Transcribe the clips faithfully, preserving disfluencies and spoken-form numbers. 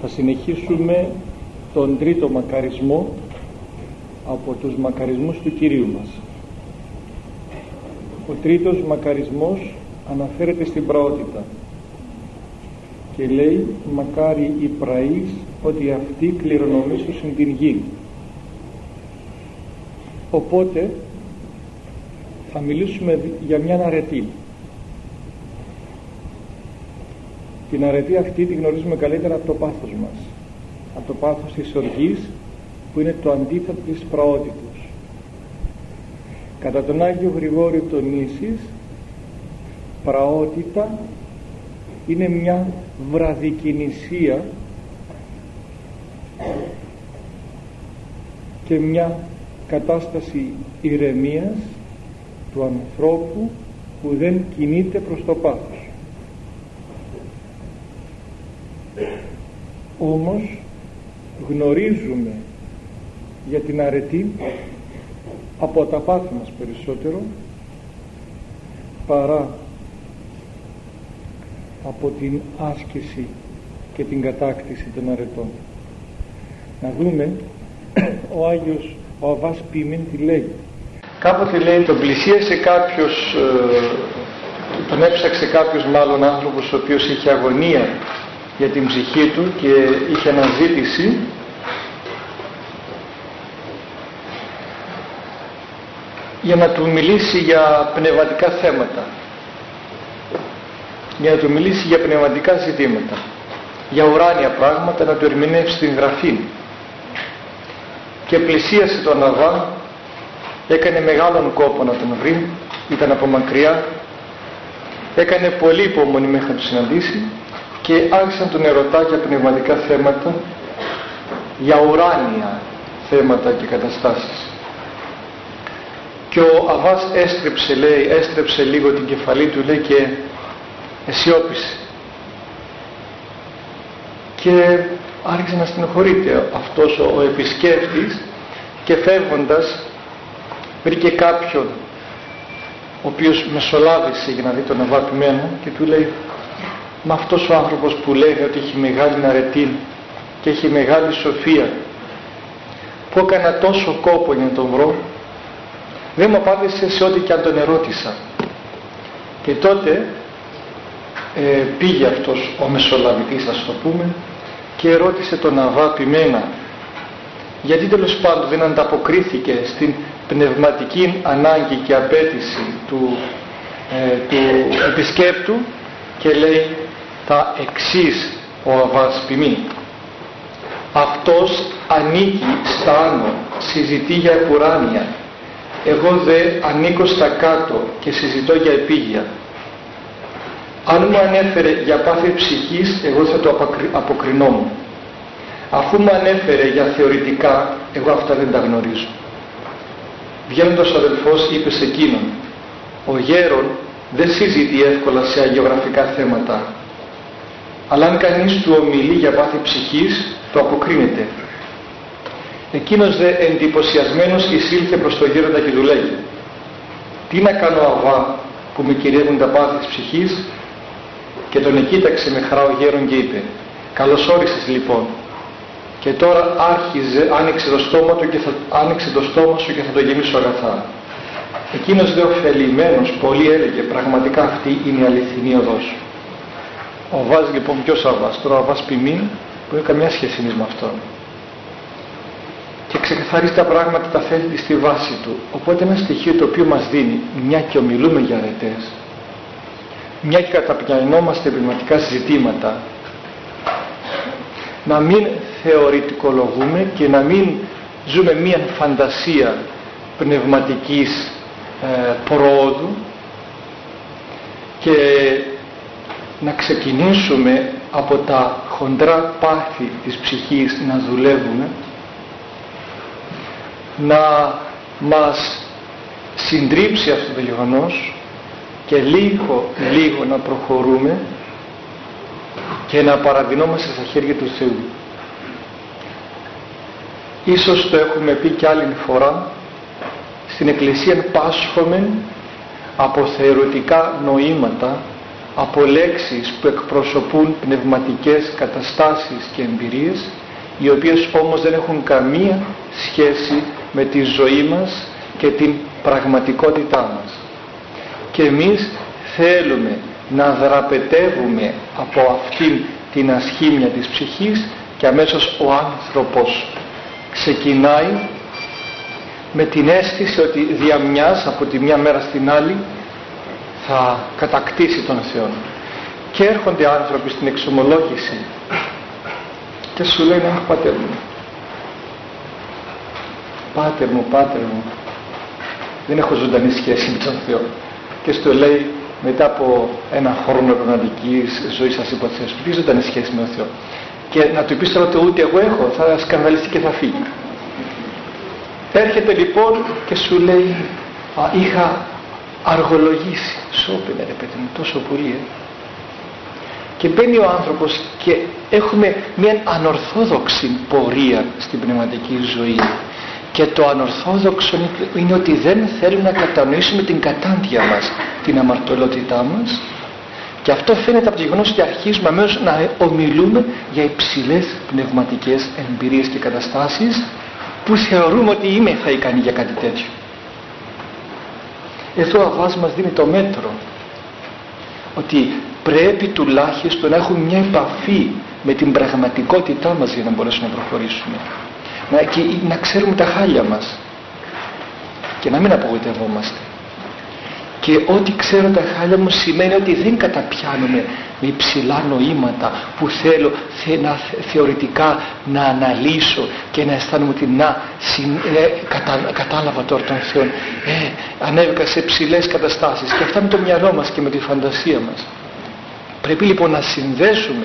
Θα συνεχίσουμε τον τρίτο μακαρισμό από τους μακαρισμούς του Κυρίου μας. Ο τρίτος μακαρισμός αναφέρεται στην πραότητα και λέει: μακάρι οι πραείς ότι αυτοί κληρονομήσουν την γη. Οπότε θα μιλήσουμε για μια αρετή. Την αρετή αυτή τη γνωρίζουμε καλύτερα από το πάθος μας, από το πάθος της οργής, που είναι το αντίθετο της πραότητος. Κατά τον Άγιο Γρηγόριο τον Νήσις, πραότητα είναι μια βραδικινησία και μια κατάσταση ηρεμίας του ανθρώπου που δεν κινείται προς το πάθος. Όμως γνωρίζουμε για την αρετή από τα πάθη μας περισσότερο παρά από την άσκηση και την κατάκτηση των αρετών. Να δούμε ο Άγιος ο Αββάς Ποιμήν τι λέει. Κάποτε λέει τον πλησίασε κάποιος, ε, τον έψαξε κάποιος μάλλον άνθρωπος ο οποίος είχε αγωνία για την ψυχή του και είχε αναζήτηση, για να του μιλήσει για πνευματικά θέματα, για να του μιλήσει για πνευματικά ζητήματα, για ουράνια πράγματα, να του ερμηνεύσει την Γραφή. Και πλησίασε τον Αββά, έκανε μεγάλον κόπο να τον βρει, ήταν από μακριά, έκανε πολύ υπομονή μέχρι να τον συναντήσει και άρχισε να τον ερωτά για πνευματικά θέματα, για ουράνια θέματα και καταστάσεις. Και ο Αββάς έστρεψε, λέει, έστρεψε λίγο την κεφαλή του, λέει, και αισιόπισε. Και άρχισε να στενοχωρείται αυτός ο, ο επισκέπτης, και φεύγοντας βρήκε κάποιον ο οποίος μεσολάβησε για να δει τον Αββά Ποιμένο και του λέει: μα αυτός ο άνθρωπος που λέει ότι έχει μεγάλη αρετή και έχει μεγάλη σοφία, που έκανα τόσο κόπο για να τον βρω, δεν μου απάντησε σε ό,τι και αν τον ερώτησα. Και τότε ε, πήγε αυτός ο μεσολαβητής, ας το πούμε, και ρώτησε τον Αββά Ποιμένα γιατί τέλος πάντων δεν ανταποκρίθηκε στην πνευματική ανάγκη και απέτηση του, ε, του επισκέπτου, και λέει τα εξής ο Αββάς Ποιμήν: αυτός ανήκει στα άνω, συζητεί για ουράνια, εγώ δε ανήκω στα κάτω και συζητώ για επίγεια. Αν μου ανέφερε για πάθη ψυχής, εγώ θα το αποκρινόμουν. Αφού μου ανέφερε για θεωρητικά, εγώ αυτά δεν τα γνωρίζω. Βγαίνοντας ο αδελφός είπε σε εκείνον: ο γέρον δεν συζητεί εύκολα σε αγιογραφικά θέματα, αλλά αν κανείς του ομιλεί για πάθη ψυχής, το αποκρίνεται. Εκείνος δε εντυπωσιασμένος εισήλθε προς τον γέροντα και του λέγει: τι να κάνω, Αββά, που με κυριεύουν τα πάθη της ψυχής? Και τον εκοίταξε με χαρά ο γέρον και είπε: καλώς όρισες λοιπόν, και τώρα άρχιζε, άνοιξε το στόμα του και θα, άνοιξε το στόμα σου και θα το γεμίσω αγαθά. Εκείνος δε ωφελημένος πολύ έλεγε: πραγματικά αυτή είναι η αληθινή οδός. Ο Αββάς λοιπόν, ποιος Αββάς? Τώρα ο Αββάς Ποιμήν, που έχει καμιά σχέση με αυτόν, και ξεκαθαρίζει τα πράγματα, τα θέτει στη βάση του. Οπότε ένα στοιχείο το οποίο μας δίνει, μια και ομιλούμε για αρετές, μια και καταπιανόμαστε πνευματικά ζητήματα, να μην θεωρητικολογούμε και να μην ζούμε μια φαντασία πνευματικής ε, προόδου, και να ξεκινήσουμε από τα χοντρά πάθη της ψυχής να δουλεύουμε, να μας συντρίψει αυτό το γεγονός και λίγο λίγο να προχωρούμε και να παραδεινόμαστε στα χέρια του Θεού. Ίσως το έχουμε πει κι άλλη φορά, στην Εκκλησία πάσχομεν από θεωρητικά νοήματα από λέξεις που εκπροσωπούν πνευματικές καταστάσεις και εμπειρίες, οι οποίες όμως δεν έχουν καμία σχέση με τη ζωή μας και την πραγματικότητά μας. Και εμείς θέλουμε να δραπετεύουμε από αυτήν την ασχήμια της ψυχής και αμέσως ο άνθρωπος ξεκινάει με την αίσθηση ότι δια μιας από τη μια μέρα στην άλλη θα κατακτήσει τον Θεό. Και έρχονται άνθρωποι στην εξομολόγηση και σου λένε «Αχ, Πάτερ μου, Πάτερ μου, Πάτερ μου, δεν έχω ζωντανή σχέση με τον Θεό». Και στο λέει μετά από ένα χρόνο πνευματικής ζωής, σας υποθέσω, τι ζωντανή σχέση με τον Θεό. Και να του πεις τώρα ότι ούτε εγώ έχω, θα σκανδαλιστεί και θα φύγει. Έρχεται λοιπόν και σου λέει «Α, είχα αργολογήσει». Σώπαινε ρε παιδί μου, τόσο πολύ ε. Και μπαίνει ο άνθρωπος και έχουμε μια ανορθόδοξη πορεία στην πνευματική ζωή. Και το ανορθόδοξο είναι ότι δεν θέλουμε να κατανοήσουμε την κατάντια μας, την αμαρτωλότητά μας. Και αυτό φαίνεται από το γεγονός ότι αρχίζουμε αμέσως να ομιλούμε για υψηλές πνευματικές εμπειρίες και καταστάσεις που θεωρούμε ότι είμαι θα ικανή για κάτι τέτοιο. Εδώ ο Αββάς μας δίνει το μέτρο ότι πρέπει τουλάχιστον να έχουμε μια επαφή με την πραγματικότητά μας για να μπορέσουμε να προχωρήσουμε. Να, και, να ξέρουμε τα χάλια μας και να μην απογοητευόμαστε. Και ό,τι ξέρω τα χάλια μου σημαίνει ότι δεν καταπιάνομαι με υψηλά νοήματα που θέλω θε, να, θεωρητικά να αναλύσω και να αισθάνομαι ότι να συν, ε, κατα, κατάλαβα τώρα τον Θεό, ε, ανέβηκα σε ψηλές καταστάσεις. Και αυτά με το μυαλό μας και με τη φαντασία μας. Πρέπει λοιπόν να συνδέσουμε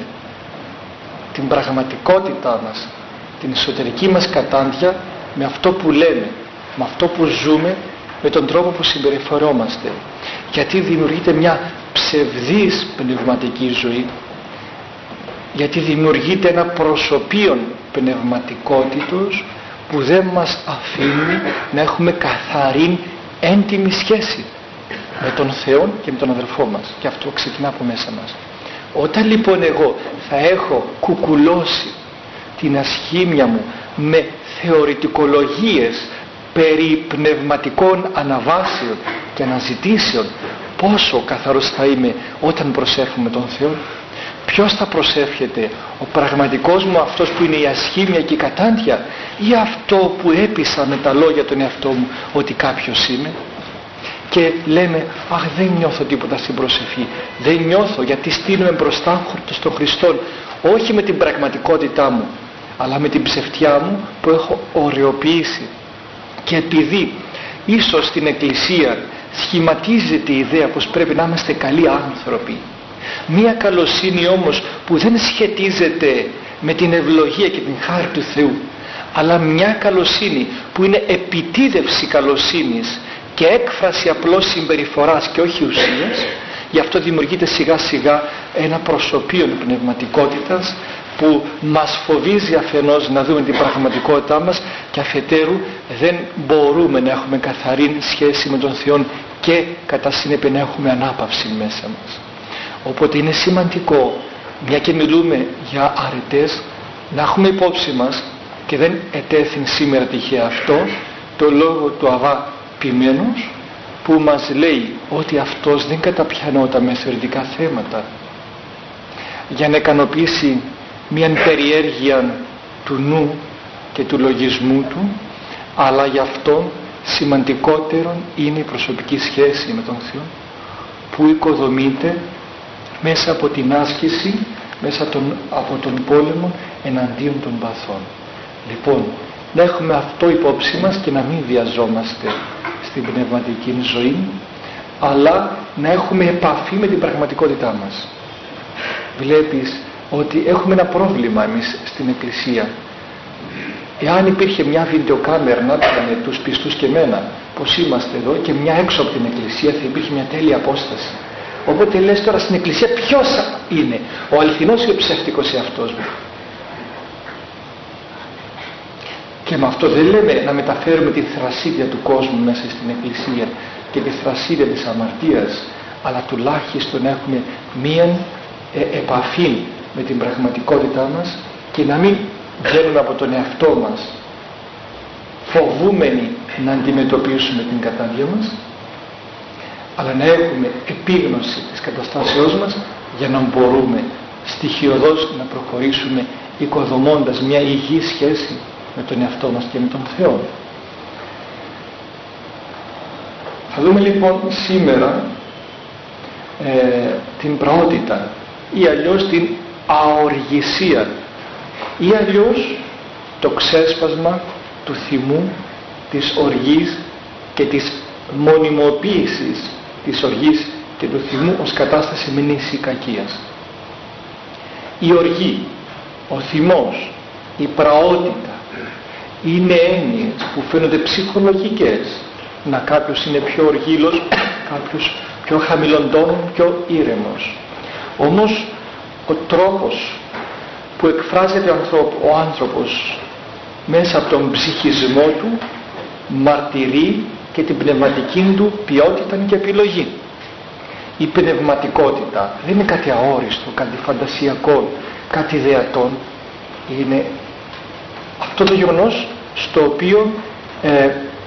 την πραγματικότητά μας, την εσωτερική μας κατάντια με αυτό που λέμε, με αυτό που ζούμε, με τον τρόπο που συμπεριφερόμαστε. Γιατί δημιουργείται μια ψευδής πνευματική ζωή, γιατί δημιουργείται ένα προσωπείον πνευματικότητος που δεν μας αφήνει να έχουμε καθαρή έντιμη σχέση με τον Θεό και με τον αδελφό μας. Και αυτό ξεκινά από μέσα μας. Όταν λοιπόν εγώ θα έχω κουκουλώσει την ασχήμια μου με θεωρητικολογίες περί πνευματικών αναβάσεων και αναζητήσεων, πόσο καθαρός θα είμαι όταν προσεύχομαι τον Θεό? Ποιος θα προσεύχεται, ο πραγματικός μου αυτός που είναι η ασχήμια και η κατάντια, ή αυτό που έπεισα με τα λόγια τον εαυτό μου ότι κάποιος είμαι? Και λέμε αχ, δεν νιώθω τίποτα στην προσευχή, δεν νιώθω, γιατί στείνουμε μπροστά στον Χριστό όχι με την πραγματικότητά μου αλλά με την ψευτιά μου που έχω ωρεοποιήσει. Και επειδή ίσως στην Εκκλησία σχηματίζεται η ιδέα πως πρέπει να είμαστε καλοί άνθρωποι, μία καλοσύνη όμως που δεν σχετίζεται με την ευλογία και την χάρη του Θεού, αλλά μια καλοσύνη που είναι επιτίδευση καλοσύνης και έκφραση απλώς συμπεριφοράς και όχι ουσίας, γι' αυτό δημιουργείται σιγά σιγά ένα προσωπείο πνευματικότητας που μας φοβίζει αφενός να δούμε την πραγματικότητά μας και αφετέρου δεν μπορούμε να έχουμε καθαρή σχέση με τον Θεό και κατά συνέπεια να έχουμε ανάπαυση μέσα μας. Οπότε είναι σημαντικό, μια και μιλούμε για αρετές, να έχουμε υπόψη μας, και δεν ετέθην σήμερα τυχαία αυτό, το λόγο του Αββά Ποιμένος, που μας λέει ότι αυτός δεν καταπιανόταν με θεωρητικά θέματα για να ικανοποιήσει μια περιέργεια του νου και του λογισμού του, αλλά γι' αυτό σημαντικότερο είναι η προσωπική σχέση με τον Θεό που οικοδομείται μέσα από την άσκηση, μέσα τον, από τον πόλεμο εναντίον των παθών. Λοιπόν, να έχουμε αυτό υπόψη μας και να μην βιαζόμαστε στην πνευματική ζωή, αλλά να έχουμε επαφή με την πραγματικότητά μας. Βλέπεις ότι έχουμε ένα πρόβλημα εμείς στην Εκκλησία. Εάν υπήρχε μια βιντεοκάμερα να έκανε τους πιστούς και εμένα πως είμαστε εδώ, και μια έξω από την Εκκλησία, θα υπήρχε μια τέλεια απόσταση. Οπότε λες τώρα στην Εκκλησία ποιος είναι, ο αληθινός ή ο ψεύτικος εαυτός μου? Και με αυτό δεν λέμε να μεταφέρουμε τη θρασίδια του κόσμου μέσα στην Εκκλησία και τη θρασίδια της αμαρτίας, αλλά τουλάχιστον έχουμε μία ε, επαφή με την πραγματικότητά μας και να μην βγαίνουμε από τον εαυτό μας φοβούμενοι να αντιμετωπίσουμε την κατάδια μας, αλλά να έχουμε επίγνωση της καταστάσεώς μας για να μπορούμε στοιχειωδώς να προχωρήσουμε οικοδομώντας μια υγιή σχέση με τον εαυτό μας και με τον Θεό. Θα δούμε λοιπόν σήμερα ε, την πραότητα ή αλλιώς την αοργησία ή αλλιώς το ξέσπασμα του θυμού, της οργής και της μονιμοποίησης της οργής και του θυμού ως κατάσταση μηνύσης κακίας. Η οργή, ο θυμός, η πραότητα είναι έννοιες που φαίνονται ψυχολογικές. Να κάποιος είναι πιο οργήλος, κάποιος πιο χαμηλοντών, πιο ήρεμος. Όμως ο τρόπος που εκφράζεται ο άνθρωπος μέσα από τον ψυχισμό του μαρτυρεί και την πνευματική του ποιότητα και επιλογή. Η πνευματικότητα δεν είναι κάτι αόριστο, κάτι φαντασιακό, κάτι ιδεατό. Είναι αυτό το γεγονός στο οποίο ε,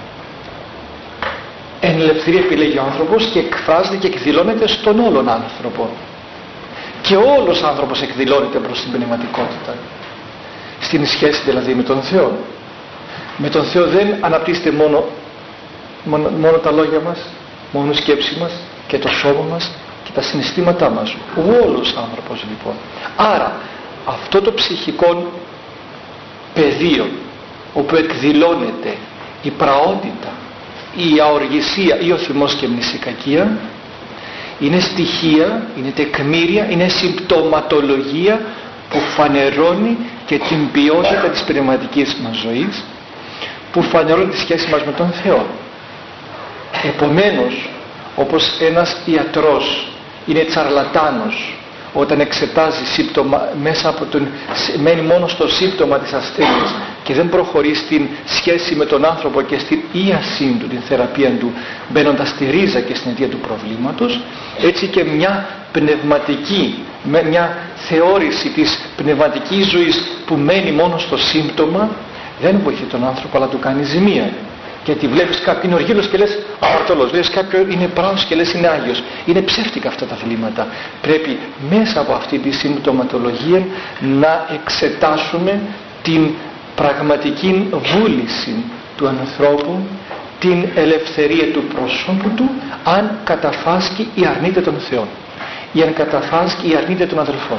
εν ελευθερία επιλέγει ο άνθρωπος και εκφράζεται και εκδηλώνεται στον όλον άνθρωπο. Και όλος ο άνθρωπος εκδηλώνεται προς την πνευματικότητα. Στην σχέση δηλαδή με τον Θεό. Με τον Θεό δεν αναπτύσσεται μόνο, μόνο, μόνο τα λόγια μας, μόνο η σκέψη μας και το σώμα μας και τα συναισθήματά μας. Ο όλος άνθρωπος λοιπόν. Άρα αυτό το ψυχικό πεδίο όπου εκδηλώνεται η πραότητα, η αοργησία ή ο θυμός και μνησικακία είναι στοιχεία, είναι τεκμήρια, είναι συμπτωματολογία που φανερώνει και την ποιότητα της πνευματικής μας ζωής, που φανερώνει τη σχέση μας με τον Θεό. Επομένως, όπως ένας ιατρός είναι τσαρλατάνος όταν εξετάζει σύμπτωμα μέσα από τον, μένει μόνο στο σύμπτωμα της ασθένειας και δεν προχωρεί στην σχέση με τον άνθρωπο και στην ίασή του, την θεραπεία του, μπαίνοντας στη ρίζα και στην αιτία του προβλήματος, έτσι και μια πνευματική, μια θεώρηση της πνευματικής ζωής που μένει μόνο στο σύμπτωμα δεν βοηθεί τον άνθρωπο αλλά του κάνει ζημία. Γιατί βλέπεις κάποιον είναι οργήλος και λες αμαρτωλός, βλέπεις κάποιον είναι πράος και λες είναι Άγιος. Είναι ψεύτικα αυτά τα θλίματα. Πρέπει μέσα από αυτή τη συμπτωματολογία να εξετάσουμε την πραγματική βούληση του ανθρώπου, την ελευθερία του προσώπου του, αν καταφάσκει ή αρνείται τον Θεό, ή αν καταφάσκει ή αρνείται τον αδελφόν.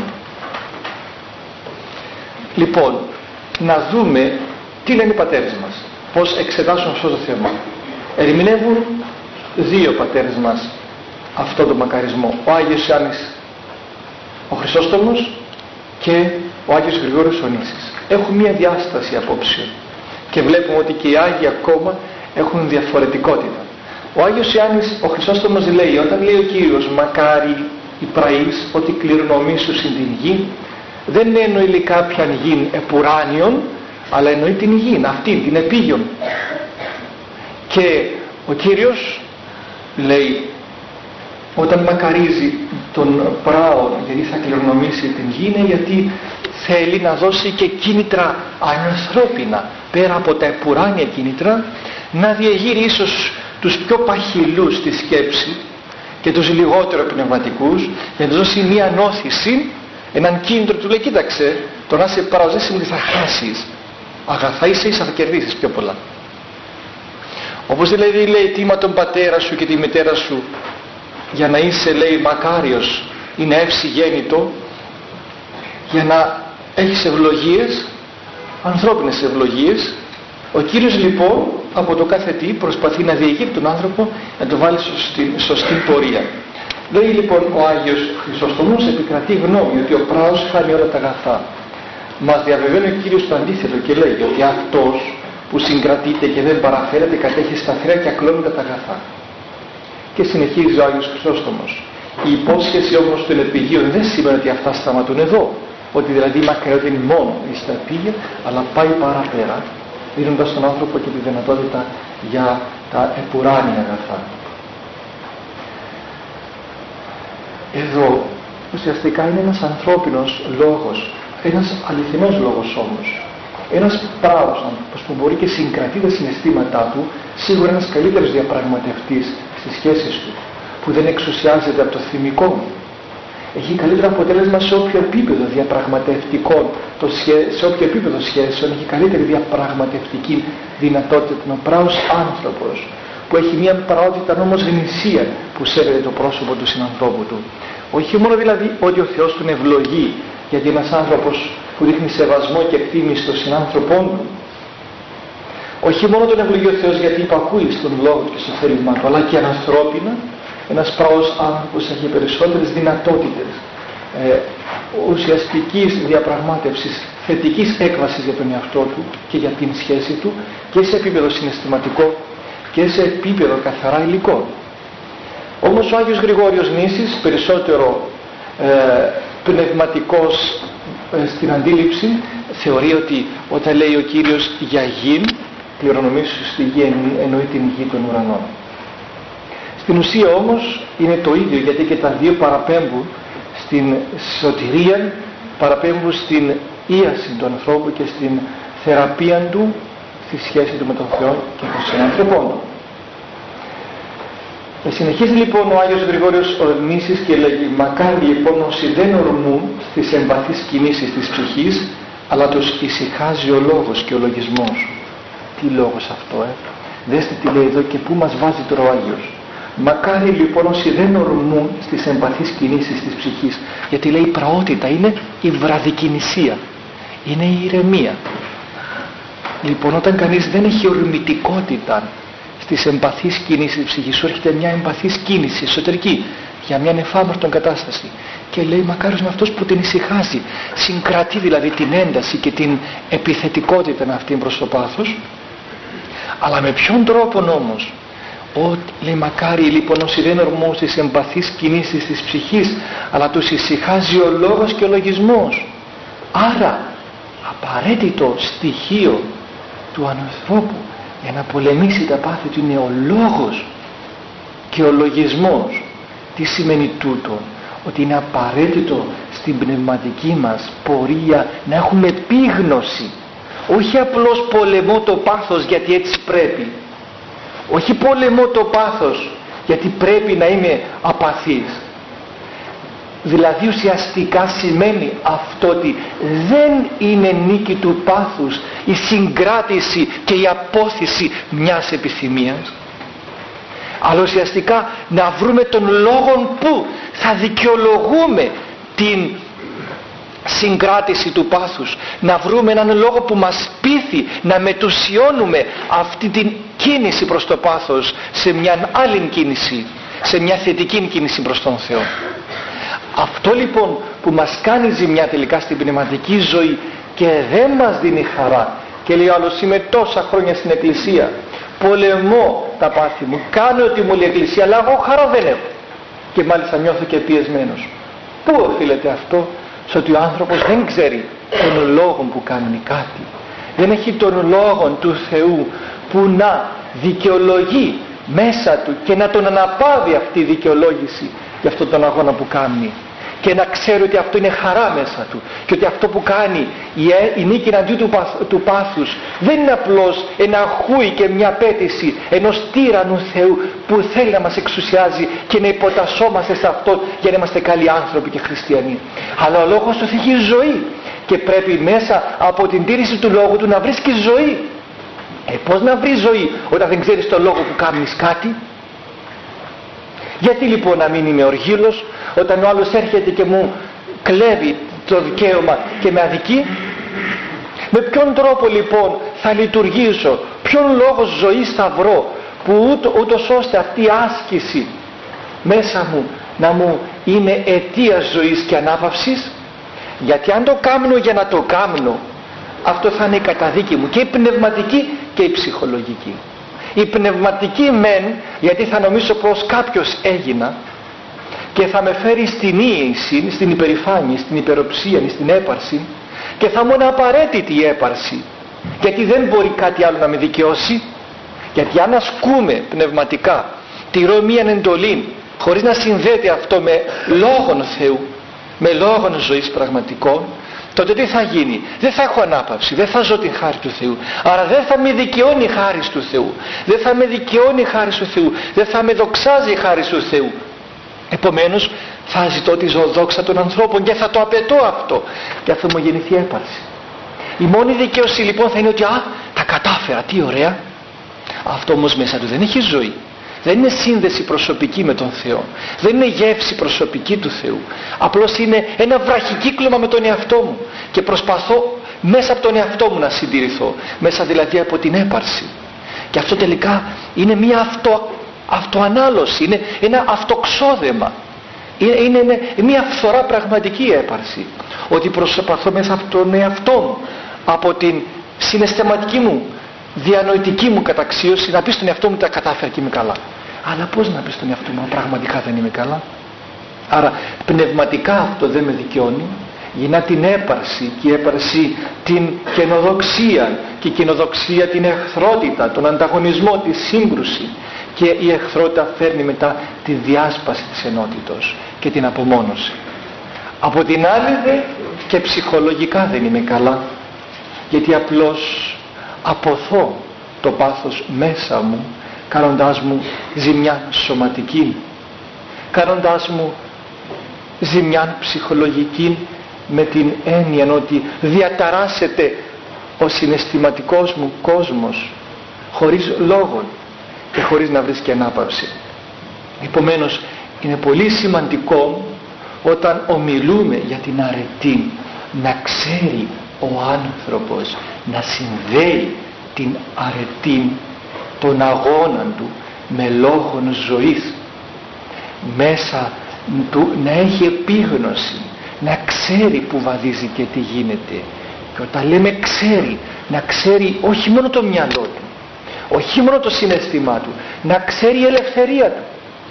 Λοιπόν, να δούμε τι λένε οι πατέρες μας, πώς εξετάσουν αυτό το θέμα. Ερμηνεύουν δύο πατέρες μας αυτό το μακαρισμό, ο Άγιος Ιάννης ο Χρυσόστομος και ο Άγιος Γρηγόριος ο Νήσης. Έχουν μία διάσταση απόψεων και βλέπουμε ότι και οι Άγιοι ακόμα έχουν διαφορετικότητα. Ο Άγιος Ιάννης ο Χρυσόστομος λέει, όταν λέει ο Κύριος μακάρι η πραείς ότι κληρονομήσου συν την γη, δεν εννοεί κάποιαν γην επουράνιον, αλλά εννοεί την γη, αυτή, την επίγειον. Και ο Κύριος λέει, όταν μακαρίζει τον πράο γιατί θα κληρονομήσει την γη, είναι γιατί θέλει να δώσει και κίνητρα ανανθρώπινα, πέρα από τα επουράνια κίνητρα, να διεγείρει ίσως τους πιο παχυλούς στη σκέψη και τους λιγότερο πνευματικούς, για να τους δώσει μια νόθηση, έναν κίνητρο. Του λέει, κοίταξε, το να είσαι πράος δεν σημαίνει ότι θα χάσεις αγαθά, ίσα ίσα θα κερδίσεις πιο πολλά. Όπως δηλαδή λέει, τίμα τον πατέρα σου και τη μητέρα σου για να είσαι, λέει, μακάριος, είναι ευσυγέννητο, για να έχεις ευλογίες, ανθρώπινες ευλογίες. Ο Κύριος λοιπόν από το κάθε τι προσπαθεί να διηγεί τον άνθρωπο, να το βάλει σωστή, σωστή πορεία. Λέει λοιπόν ο Άγιος Χρυσόστομος, επικρατεί γνώμη ότι ο πράος χάνει όλα τα αγαθά. Μας διαβεβαίνει ο Κύριος το αντίθετο και λέει ότι αυτός που συγκρατείται και δεν παραφέρεται κατέχει σταθερά και ακλόνητα τα αγαθά. Και συνεχίζει ο Άγιος Χρυσόστομος. Η υπόσχεση όμως των επιγείων δεν σημαίνει ότι αυτά σταματούν εδώ. Ότι δηλαδή η μακαριότητα είναι μόνο στα επίγεια, αλλά πάει παραπέρα, δίνοντας στον άνθρωπο και τη δυνατότητα για τα επουράνια αγαθά. Εδώ ουσιαστικά είναι ένας ανθρώπινος λόγος, ένας αληθινός λόγος όμως. Ένας πράος άνθρωπος που μπορεί και συγκρατεί τα συναισθήματά του, σίγουρα ένας καλύτερος διαπραγματευτής στις σχέσεις του, που δεν εξουσιάζεται από το θυμικό. Έχει καλύτερο αποτέλεσμα σε όποιο επίπεδο διαπραγματευτικών, σε όποιο επίπεδο σχέσεων, έχει καλύτερη διαπραγματευτική δυνατότητα. Ο πράος άνθρωπος, που έχει μια πραότητα όμως γνησία, που σέβεται το πρόσωπο του συνανθρώπου του. Όχι μόνο δηλαδή ότι ο Θεός τον ευλογεί, γιατί ένας άνθρωπος που δείχνει σεβασμό και εκτίμηση στον συνάνθρωπό του, όχι μόνο τον ευλογεί ο Θεός γιατί υπακούει στον λόγο και στο θέλημά του, αλλά και ανθρώπινα, ένας πράος άνθρωπος έχει περισσότερες δυνατότητες ε, ουσιαστικής διαπραγμάτευσης, θετικής έκβασης για τον εαυτό του και για την σχέση του, και σε επίπεδο συναισθηματικό και σε επίπεδο καθαρά υλικό. Όμως ο Άγιος Γρηγόριος Νήσης, περισσότερο ε, πνευματικός ε, στην αντίληψη, θεωρεί ότι όταν λέει ο Κύριος για γην, κληρονομήσου στη γη εννοεί την γη των ουρανών. Στην ουσία όμως είναι το ίδιο, γιατί και τα δύο παραπέμπουν στην σωτηρία, παραπέμπουν στην ίαση του ανθρώπου και στην θεραπεία του, στη σχέση του με τον Θεό και τον συνάνθρωπό του. Συνεχίζει λοιπόν ο Άγιος Γρηγόριος Νήσης και λέγει: μακάρι λοιπόν όσοι δεν ορμούν στις εμπαθείς κινήσεις της ψυχής, αλλά τους ησυχάζει ο λόγος και ο λογισμός. Τι λόγος αυτό, ε! Δέστε τι λέει εδώ και πού μας βάζει τώρα ο Άγιος. Μακάρι λοιπόν όσοι δεν ορμούν στις εμπαθείς κινήσεις της ψυχής, γιατί λέει η πραότητα είναι η βραδικινησία, είναι η ηρεμία. Λοιπόν, όταν κανείς δεν έχει ορμητικότητα στις εμπαθείς κινήσεις της ψυχής, σου έρχεται μια εμπαθής κίνηση εσωτερική για μια νεφάμαρτον κατάσταση και λέει μακάριος με αυτός που την ησυχάζει, συγκρατεί δηλαδή την ένταση και την επιθετικότητα με αυτήν προς το πάθος. Αλλά με ποιον τρόπο όμως? Ότι λέει μακάρι λοιπόν όσοι δεν ορμούν στις εμπαθείς κινήσεις της ψυχής, αλλά τους ησυχάζει ο λόγος και ο λογισμός. Άρα απαραίτητο στοιχείο του ανθρώπου για να πολεμήσει τα πάθη του είναι ο λόγος και ο λογισμός. Τι σημαίνει τούτο? Ότι είναι απαραίτητο στην πνευματική μας πορεία να έχουμε επίγνωση, όχι απλώς πολεμώ το πάθος γιατί έτσι πρέπει, όχι πολεμώ το πάθος γιατί πρέπει να είμαι απαθής. Δηλαδή ουσιαστικά σημαίνει αυτό ότι δεν είναι νίκη του πάθους η συγκράτηση και η απόθεση μιας επιθυμίας, αλλά ουσιαστικά να βρούμε τον λόγο που θα δικαιολογούμε την συγκράτηση του πάθους, να βρούμε έναν λόγο που μας πείθει να μετουσιώνουμε αυτή την κίνηση προς το πάθος σε μια άλλη κίνηση, σε μια θετική κίνηση προς τον Θεό. Αυτό λοιπόν που μας κάνει ζημιά τελικά στην πνευματική ζωή και δεν μας δίνει χαρά, και λέει ο άλλος είμαι τόσα χρόνια στην εκκλησία, πολεμώ τα πάθη μου, κάνω ό,τι μου λέει η εκκλησία, αλλά εγώ χαρά δεν έχω και μάλιστα νιώθω και πιεσμένος. Πού οφείλεται αυτό? Στο ότι ο άνθρωπος δεν ξέρει τον λόγο που κάνει κάτι, δεν έχει τον λόγο του Θεού που να δικαιολογεί μέσα του και να τον αναπαύει αυτή η δικαιολόγηση για αυτόν τον αγώνα που κάνει, και να ξέρει ότι αυτό είναι χαρά μέσα του και ότι αυτό που κάνει η, η νίκη εναντίον του, του πάθους δεν είναι απλώς ένα χούι και μια απέτηση ενός τύραννου Θεού που θέλει να μας εξουσιάζει και να υποτασσόμαστε σε αυτό για να είμαστε καλοί άνθρωποι και χριστιανοί, αλλά ο λόγος του έχει ζωή και πρέπει μέσα από την τήρηση του λόγου του να βρίσκεις ζωή. Ε, πώς να βρεις ζωή όταν δεν ξέρεις τον λόγο που κάνεις κάτι? Γιατί λοιπόν να μην είμαι οργήλος όταν ο άλλος έρχεται και μου κλέβει το δικαίωμα και με αδικεί? Με ποιον τρόπο λοιπόν θα λειτουργήσω, ποιον λόγο ζωής θα βρω που ούτω, ούτως ώστε αυτή η άσκηση μέσα μου να μου είναι αιτία ζωής και ανάπαυσης? Γιατί αν το κάμνω για να το κάμνω, αυτό θα είναι η καταδίκη μου, και η πνευματική και η ψυχολογική. Η πνευματική μεν, γιατί θα νομίζω πως κάποιος έγινα και θα με φέρει στην ίηση, στην υπερηφάνεια, στην υπεροψία, στην έπαρση, και θα μου είναι απαραίτητη η έπαρση, γιατί δεν μπορεί κάτι άλλο να με δικαιώσει. Γιατί αν ασκούμε πνευματικά, τηρώ μία εντολή χωρίς να συνδέεται αυτό με λόγον Θεού, με λόγον ζωής πραγματικών, τότε τι θα γίνει? Δεν θα έχω ανάπαυση, δεν θα ζω την χάρη του Θεού. Άρα δεν θα με δικαιώνει η χάρη του Θεού, δεν θα με δικαιώνει η χάρη του Θεού, δεν θα με δοξάζει η χάρη του Θεού. Επομένως θα ζητώ τη ζωοδόξα των ανθρώπων και θα το απαιτώ αυτό και θα μου γεννηθεί έπαρση. Η μόνη δικαίωση λοιπόν θα είναι ότι α, τα κατάφερα, τι ωραία. Αυτό όμως μέσα του δεν έχει ζωή. Δεν είναι σύνδεση προσωπική με τον Θεό. Δεν είναι γεύση προσωπική του Θεού. Απλώς είναι ένα βραχικύκλωμα με τον εαυτό μου. Και προσπαθώ μέσα από τον εαυτό μου να συντηρηθώ. Μέσα δηλαδή από την έπαρση. Και αυτό τελικά είναι μια αυτο, αυτοανάλωση. Είναι ένα αυτοξόδεμα. Είναι, είναι, είναι μια φθορά πραγματική έπαρση. Ότι προσπαθώ μέσα από τον εαυτό μου, από την συναισθηματική μου, διανοητική μου καταξίωση, να πει στον εαυτό μου τα κατάφερα και είμαι καλά. Αλλά πώς να πει στον εαυτό μου, πραγματικά δεν είμαι καλά? Άρα πνευματικά αυτό δεν με δικαιώνει. Γεννά την έπαρση, και η έπαρση την καινοδοξία, και η καινοδοξία την εχθρότητα, τον ανταγωνισμό, τη σύγκρουση, και η εχθρότητα φέρνει μετά τη διάσπαση της ενότητος και την απομόνωση. Από την άλλη δε και ψυχολογικά δεν είμαι καλά, γιατί απλώς αποθώ το πάθος μέσα μου, κάνοντάς μου ζημιά σωματική, κάνοντάς μου ζημιά ψυχολογική, με την έννοια ότι διαταράσσεται ο συναισθηματικός μου κόσμος χωρίς λόγο και χωρίς να βρίσκει ανάπαυση. Επομένως είναι πολύ σημαντικό όταν ομιλούμε για την αρετή να ξέρει ο άνθρωπος να συνδέει την αρετή, τον αγώνα του, με λόγον ζωής, μέσα του να έχει επίγνωση, να ξέρει που βαδίζει και τι γίνεται. Και όταν λέμε ξέρει, να ξέρει όχι μόνο το μυαλό του, όχι μόνο το συναίσθημά του, να ξέρει η ελευθερία του,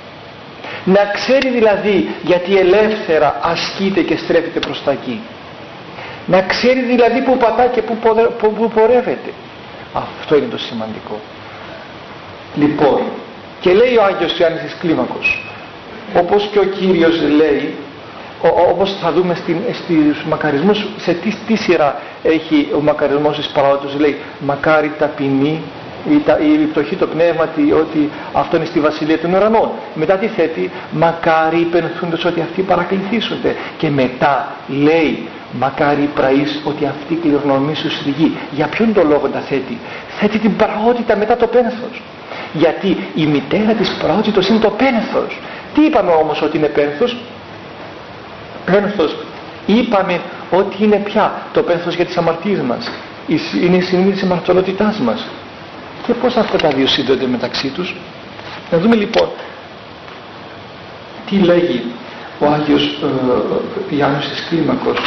να ξέρει δηλαδή γιατί ελεύθερα ασκείται και στρέφεται προς τα εκεί, να ξέρει δηλαδή που πατά και που, ποδε, που, που πορεύεται. Αυτό είναι το σημαντικό. Λοιπόν, και λέει ο Άγιος Ιωάννης της Κλίμακος, όπως και ο Κύριος λέει, ο, όπως θα δούμε στην, στους μακαρισμούς, σε τι, τι σειρά έχει ο μακαρισμός της παραδότους, λέει μακάρι ταπεινή, η, τα, η πτωχή το πνεύματι, ότι αυτό είναι στη βασιλεία των ουρανών. Μετά τι θέτει? Μακάρι υπενθούντος ότι αυτοί παρακληθήσονται. Και μετά λέει μακάρι οι πραείς ότι αυτοί κληρονομήσουν στη γη. Για ποιον το λόγο τα θέτει? Θέτει την πραότητα μετά το πένθος. Γιατί η μητέρα της πραότητος είναι το πένθος. Τι είπαμε όμως ότι είναι πένθος? Πένθος είπαμε ότι είναι πια το πένθος για τις αμαρτίες μας. Είναι η συνείδηση της αμαρτωλότητάς μας. Και πώς αυτά τα δύο συνδέονται μεταξύ τους? Να δούμε λοιπόν τι λέγει ο Άγιος ε, Ιωάννης της Κλίμακος.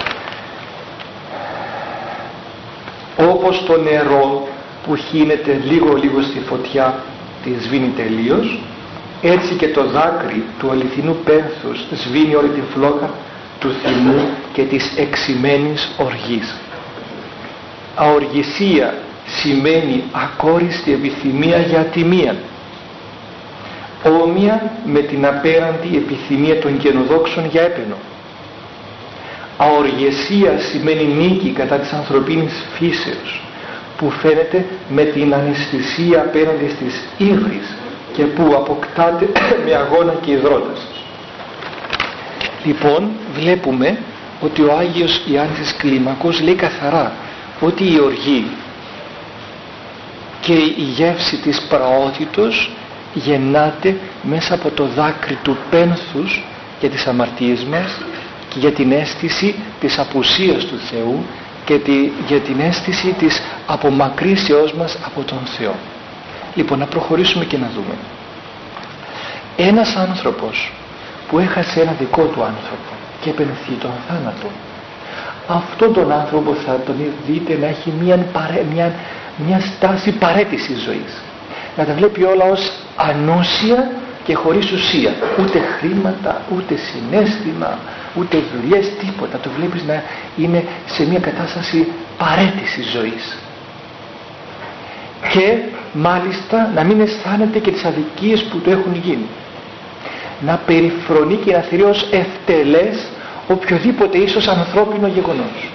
Όπως το νερό που χύνεται λίγο λίγο στη φωτιά τη σβήνει τελείως, έτσι και το δάκρυ του αληθινού πένθους σβήνει όλη τη φλόγα του θυμού και της εξημένης οργής. Αοργησία σημαίνει ακόριστη επιθυμία για ατιμία, όμοια με την απέραντη επιθυμία των καινοδόξων για έπαινο. Αοργεσία σημαίνει νίκη κατά της ανθρωπίνης φύσεως, που φαίνεται με την αναισθησία απέναντι στις ύβρις και που αποκτάται με αγώνα και υδρότας. Λοιπόν, βλέπουμε ότι ο Άγιος Ιωάννης της Κλίμακος λέει καθαρά ότι η οργή και η γεύση της πραότητος γεννάται μέσα από το δάκρυ του πένθους για τις αμαρτίες μας και για την αίσθηση της απουσίας του Θεού και τη, για την αίσθηση της απομακρύσεώς μας από τον Θεό. Λοιπόν, να προχωρήσουμε και να δούμε. Ένας άνθρωπος που έχασε ένα δικό του άνθρωπο και επενθεί τον θάνατο, αυτόν τον άνθρωπο θα τον δείτε να έχει μια, παρέ, μια, μια στάση παρέτησης ζωής, να τα βλέπει όλα ως ανούσια και χωρίς ουσία, ούτε χρήματα, ούτε συναίσθημα, ούτε δουλειές, τίποτα. Το βλέπεις να είναι σε μια κατάσταση παρέτησης ζωής και μάλιστα να μην αισθάνεται και τις αδικίες που του έχουν γίνει. να περιφρονεί και να θεωρεί ως ευτελές οποιοδήποτε ίσως ανθρώπινο γεγονός.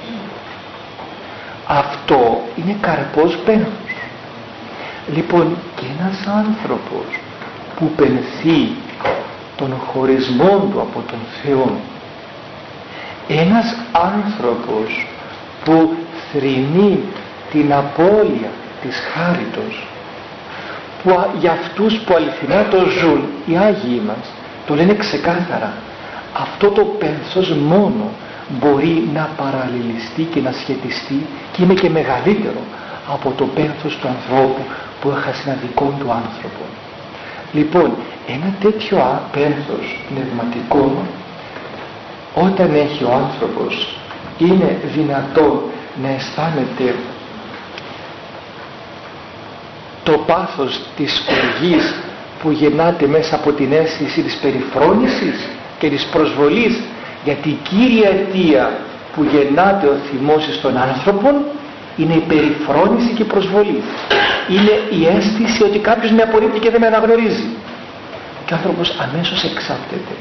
Αυτό είναι καρπός πένθους. Λοιπόν, και ένας άνθρωπος που πενθεί τον χωρισμό του από τον Θεό, ένας άνθρωπος που θρηνεί την απώλεια της χάριτος, που για αυτούς που αληθινά το ζουν, οι Άγιοι μας το λένε ξεκάθαρα, αυτό το πένθος μόνο μπορεί να παραλληλιστεί και να σχετιστεί και είναι και μεγαλύτερο από το πένθος του ανθρώπου που έχασε ένα δικό του άνθρωπο. Λοιπόν, ένα τέτοιο πένθος πνευματικό, όταν έχει ο άνθρωπος, είναι δυνατό να αισθάνεται το πάθος της οργής που γεννάται μέσα από την αίσθηση της περιφρόνησης και της προσβολής, γιατί η κύρια αιτία που γεννάται ο θυμός στον άνθρωπο είναι η περιφρόνηση και η προσβολή. Είναι η αίσθηση ότι κάποιος με απορρίπτει και δεν με αναγνωρίζει, και ο άνθρωπος αμέσως εξάπτεται.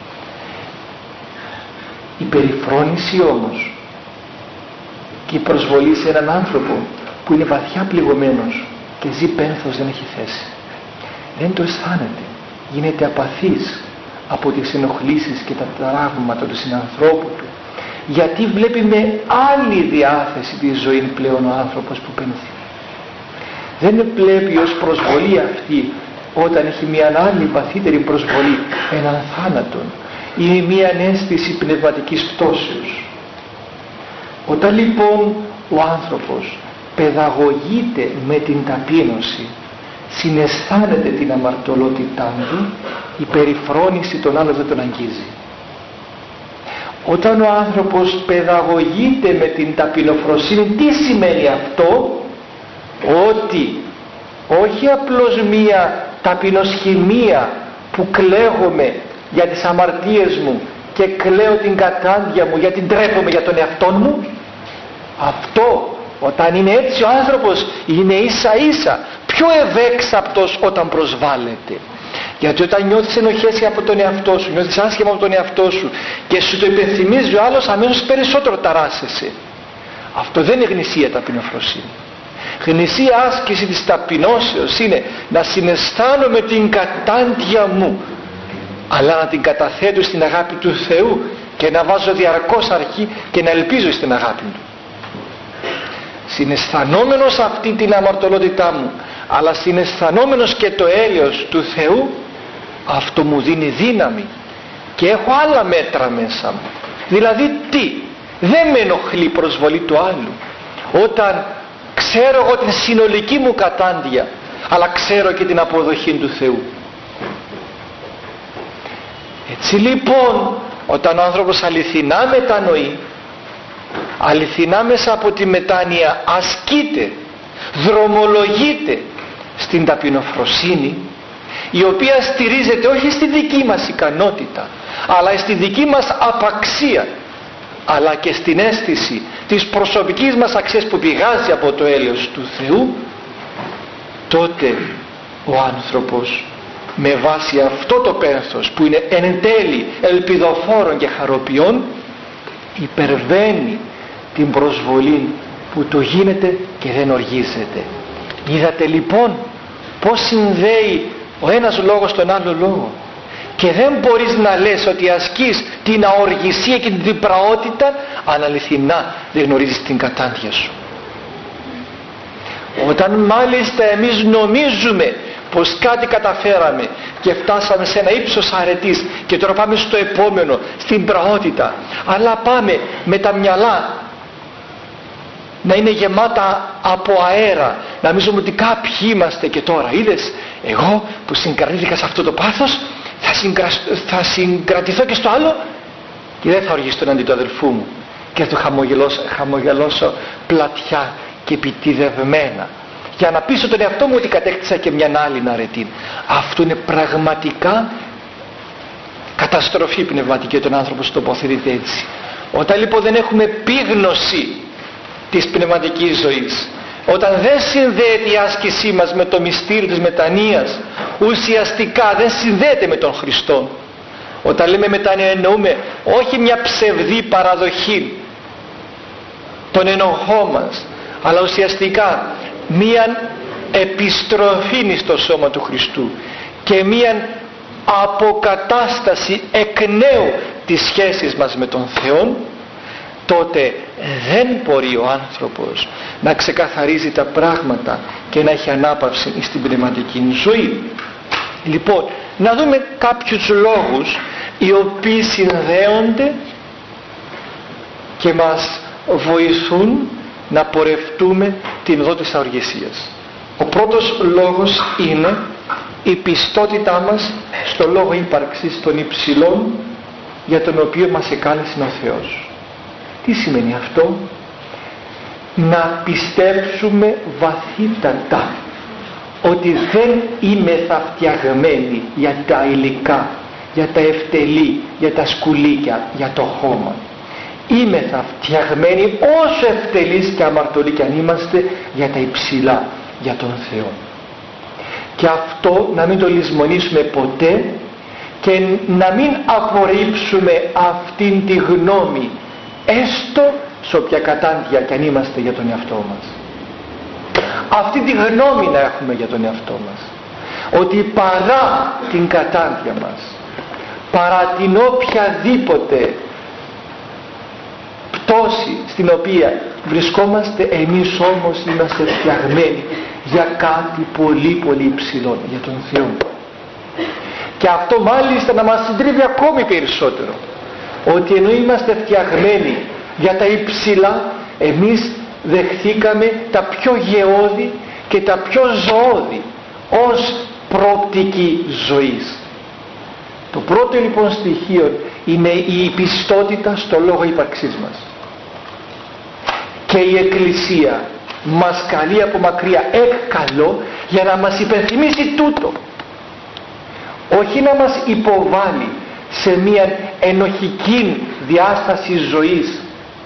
Η περιφρόνηση όμως και η προσβολή σε έναν άνθρωπο που είναι βαθιά πληγωμένος και ζει πένθος δεν έχει θέση. Δεν το αισθάνεται, γίνεται απαθής από τις ενοχλήσεις και τα τραύματα του συνανθρώπου του, γιατί βλέπει με άλλη διάθεση τη ζωή πλέον ο άνθρωπος που πενθεί. Δεν βλέπει ως προσβολή αυτή, όταν έχει μια άλλη βαθύτερη προσβολή, έναν θάνατον ή μια αίσθηση πνευματικής πτώσεως. Όταν λοιπόν ο άνθρωπος παιδαγωγείται με την ταπείνωση, συναισθάνεται την αμαρτωλότητά του, η περιφρόνηση των άλλων δεν τον αγγίζει. Όταν ο άνθρωπος παιδαγωγείται με την ταπεινοφροσύνη, τι σημαίνει αυτό? Ότι όχι απλώς μία ταπεινοσχημία που κλαίγομαι για τις αμαρτίες μου και κλαίω την κατάντια μου γιατί ντρέπομαι για τον εαυτό μου, αυτό όταν είναι έτσι ο άνθρωπος είναι ίσα ίσα πιο ευέξαπτος όταν προσβάλλεται. Γιατί όταν νιώθεις ενοχές από τον εαυτό σου, νιώθεις άσχημα από τον εαυτό σου και σου το υπενθυμίζει ο άλλος, αμέσως περισσότερο ταράσσεσαι. Αυτό δεν είναι γνησία ταπεινοφροσύνη. Γνησία άσκηση της ταπεινώσεως είναι να συναισθάνομαι την κατάντια μου, αλλά να την καταθέτω στην αγάπη του Θεού και να βάζω διαρκώς αρχή και να ελπίζω στην αγάπη του. Συναισθανόμενος αυτή την αμαρτωλότητά μου, αλλά συναισθανόμενος και το έλεος του Θεού, αυτό μου δίνει δύναμη και έχω άλλα μέτρα μέσα μου. Δηλαδή τι? Δεν με ενοχλεί η προσβολή του άλλου όταν ξέρω εγώ την συνολική μου κατάντια, αλλά ξέρω και την αποδοχή του Θεού. Έτσι λοιπόν, όταν ο άνθρωπος αληθινά μετανοεί, αληθινά μέσα από τη μετάνοια ασκείται, δρομολογείται στην ταπεινοφροσύνη, η οποία στηρίζεται όχι στη δική μας ικανότητα, αλλά στη δική μας απαξία, αλλά και στην αίσθηση της προσωπικής μας αξίας που πηγάζει από το έλεος του Θεού, τότε ο άνθρωπος με βάση αυτό το πένθος που είναι εν τέλει ελπιδοφόρον και χαροποιών, υπερβαίνει την προσβολή που το γίνεται και δεν οργίζεται. Είδατε λοιπόν πως συνδέει ο ένας λόγος τον άλλο λόγο, και δεν μπορείς να λες ότι ασκείς την αοργησία και την διπραότητα αν αληθινά δεν γνωρίζεις την κατάντια σου. Όταν μάλιστα εμείς νομίζουμε πως κάτι καταφέραμε και φτάσαμε σε ένα ύψος αρετής και τώρα πάμε στο επόμενο, στην πραότητα, αλλά πάμε με τα μυαλά να είναι γεμάτα από αέρα, να νομίζουμε ότι κάποιοι είμαστε και τώρα είδες, εγώ που συγκρατήθηκα σε αυτό το πάθος θα, συγκρα... θα συγκρατηθώ και στο άλλο και δεν θα οργιστώ αντί του αδελφού μου και θα το χαμογελώσω, χαμογελώσω πλατιά και επιτιδευμένα για να πείσω τον εαυτό μου ότι κατέκτησα και μια άλλη αρετή. Αυτό είναι πραγματικά καταστροφή πνευματική όταν ο άνθρωπος τοποθετείται έτσι. Όταν λοιπόν δεν έχουμε επίγνωση της πνευματικής ζωής, όταν δεν συνδέεται η άσκησή μας με το μυστήριο της μετανοίας, ουσιαστικά δεν συνδέεται με τον Χριστό, Όταν λέμε μετάνοια εννοούμε όχι μια ψευδή παραδοχή των ενοχών μας, αλλά ουσιαστικά μια επιστροφή στο σώμα του Χριστού και μια αποκατάσταση εκ νέου της σχέσης μας με τον Θεό. Τότε δεν μπορεί ο άνθρωπος να ξεκαθαρίζει τα πράγματα και να έχει ανάπαυση στην πνευματική ζωή. Λοιπόν, να δούμε κάποιους λόγους οι οποίοι συνδέονται και μας βοηθούν να πορευτούμε την οδό της αοργησίας. Ο πρώτος λόγος είναι η πιστότητά μας στο λόγο ύπαρξης των υψηλών, για τον οποίο μας εκάλεσε ο Θεός. Τι σημαίνει αυτό? Να πιστέψουμε βαθύτατα ότι δεν είμεθα φτιαγμένοι για τα υλικά, για τα ευτελή, για τα σκουλίκια, για το χώμα. Είμεθα φτιαγμένοι, όσο ευτελείς και αμαρτωλοί κι αν είμαστε, για τα υψηλά, για τον Θεό. Και αυτό να μην το λησμονήσουμε ποτέ και να μην απορρίψουμε αυτήν τη γνώμη, έστω σε όποια κατάντια κι αν είμαστε για τον εαυτό μας. Αυτή τη γνώμη να έχουμε για τον εαυτό μας, ότι παρά την κατάντια μας, παρά την οποιαδήποτε πτώση στην οποία βρισκόμαστε, εμείς όμως είμαστε φτιαγμένοι για κάτι πολύ πολύ υψηλό, για τον Θεό. Και αυτό μάλιστα να μας συντρίβει ακόμη περισσότερο, ότι ενώ είμαστε φτιαγμένοι για τα υψηλά, εμείς δεχθήκαμε τα πιο γεώδη και τα πιο ζωώδη ως προοπτική ζωής. Το πρώτο λοιπόν στοιχείο είναι η πιστότητα στο λόγο ύπαρξής μας. Και η Εκκλησία μας καλεί από μακριά έκκαλο για να μας υπενθυμίσει τούτο. Όχι να μας υποβάλει σε μια ενοχική διάσταση ζωής,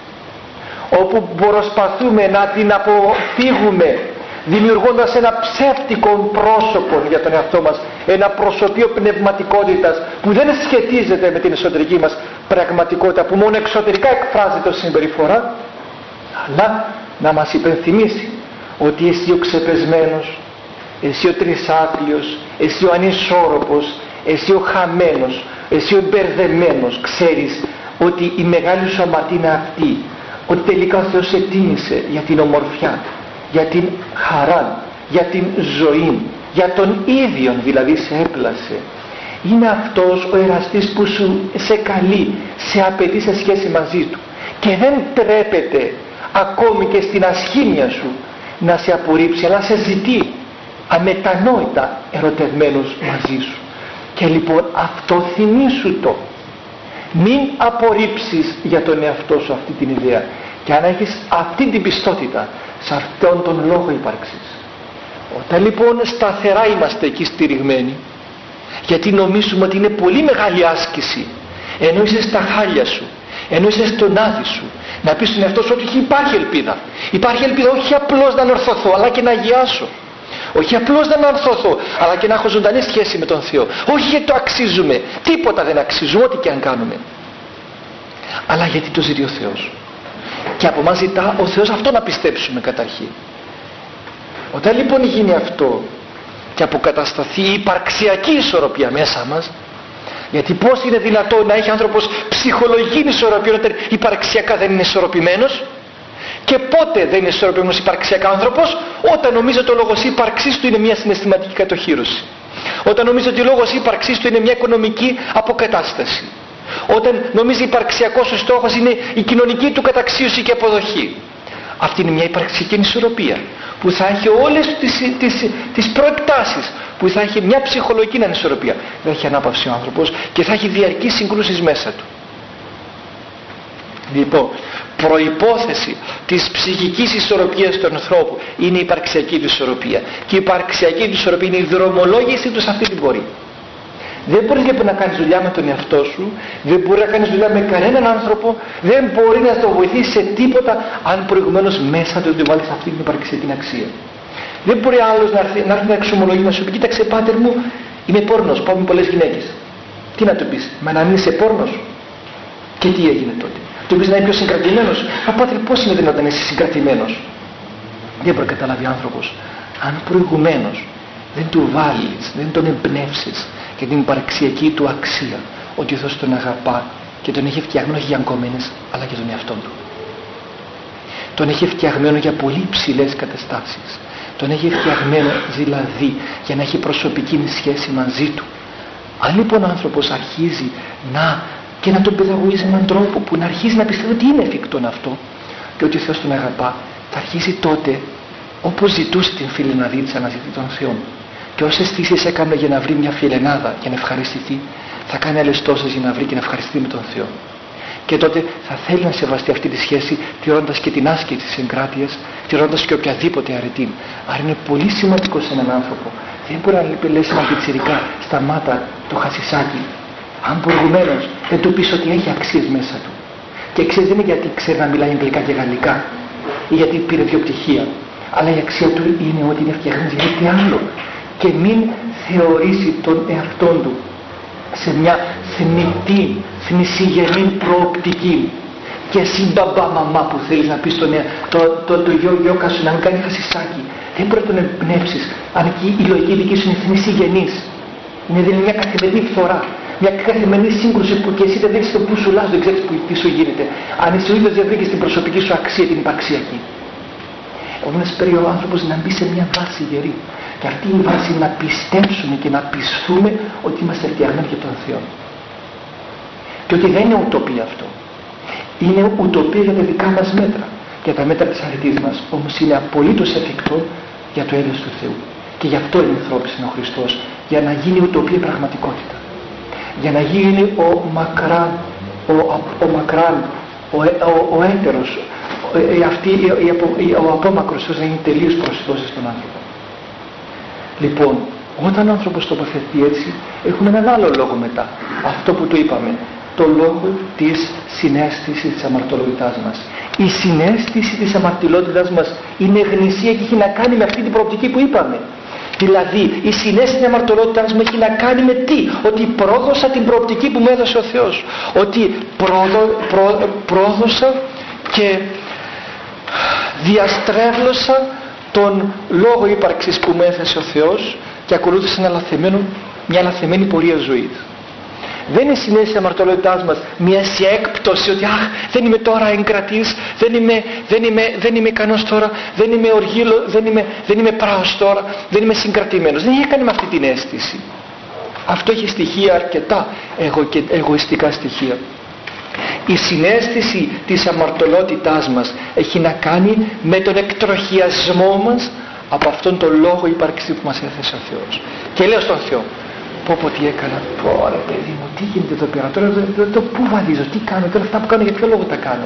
όπου προσπαθούμε να την αποφύγουμε δημιουργώντας ένα ψεύτικο πρόσωπο για τον εαυτό μας, ένα προσωπείο πνευματικότητας που δεν σχετίζεται με την εσωτερική μας πραγματικότητα, που μόνο εξωτερικά εκφράζεται ως συμπεριφορά, αλλά να μας υπενθυμίσει ότι εσύ ο ξεπεσμένος, εσύ ο τρισάθλιος, εσύ ο ανισόρροπος, εσύ ο χαμένος, εσύ ο μπερδεμένος, ξέρεις ότι η μεγάλη σου αμαρτία είναι αυτή, ότι τελικά ο Θεός σε τίμησε για την ομορφιά, για την χαρά, για την ζωή, για τον ίδιον δηλαδή σε έπλασε. Είναι αυτός ο εραστής που σου σε καλεί, σε απαιτεί σε σχέση μαζί του και δεν τρέπεται ακόμη και στην ασχήμια σου να σε απορρίψει, αλλά σε ζητεί αμετανόητα ερωτευμένος μαζί σου. Και λοιπόν αυτό θυμήσου το. Μην απορρίψεις για τον εαυτό σου αυτή την ιδέα, και αν έχεις αυτή την πιστότητα σε αυτόν τον λόγο ύπαρξης. Όταν λοιπόν σταθερά είμαστε εκεί στηριγμένοι, γιατί νομίζουμε ότι είναι πολύ μεγάλη άσκηση, ενώ είσαι στα χάλια σου, ενώ είσαι στον άδει σου, να πεις στον εαυτό σου ότι υπάρχει ελπίδα. Υπάρχει ελπίδα όχι απλώς να ανορθωθώ, αλλά και να αγιάσω. Όχι απλώς να ανορθωθώ, αλλά και να έχω ζωντανή σχέση με τον Θεό. Όχι γιατί το αξίζουμε, τίποτα δεν αξίζουμε, ό,τι και αν κάνουμε, αλλά γιατί το ζητεί ο Θεός. Και από μας ζητά ο Θεός αυτό να πιστέψουμε καταρχήν. Όταν λοιπόν γίνει αυτό και αποκατασταθεί η υπαρξιακή ισορροπία μέσα μας, γιατί πώς είναι δυνατόν να έχει άνθρωπος ψυχολογική ισορροπία όταν υπαρξιακά δεν είναι ισορροπημένος? Και πότε δεν είναι ισορροπημένος υπαρξιακά άνθρωπος? Όταν νομίζει ότι ο λόγος ύπαρξής του είναι μια συναισθηματική κατοχύρωση, όταν νομίζει ότι ο λόγος ύπαρξής του είναι μια οικονομική αποκατάσταση, όταν νομίζει υπαρξιακός ο στόχος είναι η κοινωνική του καταξίωση και αποδοχή. Αυτή είναι μια υπαρξιακή ισορροπία που θα έχει όλες τις, τις, τις προεκτάσεις, που θα έχει μια ψυχολογική ανισορροπία. Δεν έχει ανάπαυση ο άνθρωπος και θα έχει διαρκείς συγκρούσεις μέσα του. Λοιπόν, προϋπόθεση της ψυχικής ισορροπίας του ανθρώπου είναι η υπαρξιακή του ισορροπία, και η υπαρξιακή του ισορροπία είναι η δρομολόγηση του σε αυτή την πορεία. Δεν μπορείς λοιπόν να κάνεις δουλειά με τον εαυτό σου, δεν μπορεί να κάνεις δουλειά με κανέναν άνθρωπο, δεν μπορεί να το βοηθήσει σε τίποτα αν προηγουμένως μέσα του δεν βάλεις αυτή την υπαρξιακή αξία. Δεν μπορεί άλλος να έρθει να, έρθει να εξομολογεί, να σου πει: κοίταξε πάτερ μου, είμαι πόρνος, πάω με πολλές γυναίκες. Τι να του πεις, μα να μην είσαι πόρνος? Και τι έγινε τότε? Του πεις να είναι πιο συγκρατημένος? Μα Πάτερ, πώς είναι δυνατόν να είσαι συγκρατημένος? Δεν μπορεί να καταλάβει ο άνθρωπος. Αν προηγουμένως δεν του βάλεις, δεν τον εμπνεύσεις για την υπαρξιακή του αξία, ότι ο Θεός τον αγαπά και τον έχει φτιαγμένο όχι για αγκόμενες, αλλά για τον εαυτό του. Τον έχει φτιαγμένο για πολύ ψηλές καταστάσεις. Τον έχει φτιαγμένο δηλαδή για να έχει προσωπική σχέση μαζί του. Αν λοιπόν ο άνθρωπος αρχίζει να και να τον παιδαγωγήσει με έναν τρόπο που να αρχίζει να πιστεύει ότι είναι εφικτόν αυτό και ότι ο Θεός τον αγαπά, θα αρχίσει τότε, όπως ζητούσε την φιλεναδίτσα να ζητεί τον Θεό, και όσες αισθήσεις έκανε για να βρει μια φιλενάδα για να ευχαριστηθεί, θα κάνει άλλες τόσες για να βρει και να ευχαριστεί με τον Θεό. Και τότε θα θέλει να σεβαστεί αυτή τη σχέση, τηρώντας και την άσκηση της εγκράτειας, τηρώντας και οποιαδήποτε αρετή. Άρα είναι πολύ σημαντικό σε έναν άνθρωπο. Δεν μπορεί να λες ένα πιτσιρικά, σταμάτα το χασισάκι. Αν προηγουμένως δεν του πεις ότι έχει αξίες μέσα του. Και αξίες δεν είναι γιατί ξέρει να μιλάει αγγλικά και γαλλικά ή γιατί πήρε δύο πτυχία. Αλλά η αξία του είναι ότι είναι φτιαγμένος για κάτι άλλο. Και μην θεωρήσει τον εαυτόν του σε μια θνητή, θνησιγενή προοπτική. Και εσύ μπαμπά μαμά που θέλεις να πεις τον, το, το, το, το γιο γιώκα σου να μην κάνει χασισάκι, δεν μπορεί να τον εμπνεύσεις αν εκεί η λογική δική σου είναι θνησιγενής. Είναι δηλαδή μια καθημερινή φθορά, μια καθημερινή σύγκρουση που και εσύ δεν δείξεις το που σου λάζει, δεν ξέρεις τι σου γίνεται. Αν εσύ ο ίδιος δεν βρήκες την προσωπική σου αξία, την υπαρξιακή. Επομένως πρέπει ο άνθρωπος να μπει σε μια βάση γερή. Και αυτή η βάση να πιστέψουμε και να πιστούμε ότι είμαστε φτιαγμένοι για τον Θεό. Και ότι δεν είναι ουτοπία αυτό. Είναι ουτοπία για τα δικά μας μέτρα, για τα μέτρα της αρετής μας. Όμως είναι απολύτως εφικτό για το έδος του Θεού. Και γι' αυτό είναι ανθρώπινος ο Χριστός, για να γίνει ουτοπία πραγματικότητα. Για να γίνει ο μακράν, ο, ο, μακράν, ο, ο, ο έτερος, ο, αυτή, η, η, ο απόμακρος Θεός να γίνει τελείως προσιτός στον άνθρωπο. Λοιπόν, όταν ο άνθρωπος τοποθετεί έτσι, έχουμε έναν άλλο λόγο μετά. Αυτό που του είπαμε. Το λόγο της συναίσθησης της αμαρτωλότητάς μας. Η συναίσθηση της αμαρτωλότητάς μας είναι γνησία και έχει να κάνει με αυτή την προοπτική που είπαμε. Δηλαδή, η συναίσθηση της αμαρτωλότητάς μου έχει να κάνει με τι? Ότι πρόδωσα την προοπτική που μου έδωσε ο Θεός. Ότι πρόδω, πρό, πρόδωσα και διαστρέβλωσα τον λόγο ύπαρξης που μου έθεσε ο Θεός και ακολούθησε ένα λαθεμένο, μια λαθεμένη πορεία ζωής. Δεν είναι η συναίσθηση της αμαρτωλότητάς μας μια έκπτωση ότι αχ, δεν είμαι τώρα εγκρατής, δεν είμαι, δεν είμαι, δεν είμαι ικανός τώρα, δεν είμαι οργήλο, δεν είμαι, δεν είμαι πράος τώρα, δεν είμαι συγκρατημένος. Δεν έχει κάνει με αυτή την αίσθηση. Αυτό έχει στοιχεία αρκετά εγω, και, εγωιστικά στοιχεία. Η συναίσθηση της αμαρτωλότητάς μας έχει να κάνει με τον εκτροχιασμό μας από αυτόν τον λόγο ύπαρξη που μας έθεσε ο Θεός. Και λέω στον Θεό, πω πω τι έκανα, πω ρε παιδί μου, τι γίνεται εδώ πέρα, τώρα το, το, το πού βαδίζω, τι κάνω, τώρα αυτά που κάνω για ποιο λόγο τα κάνω.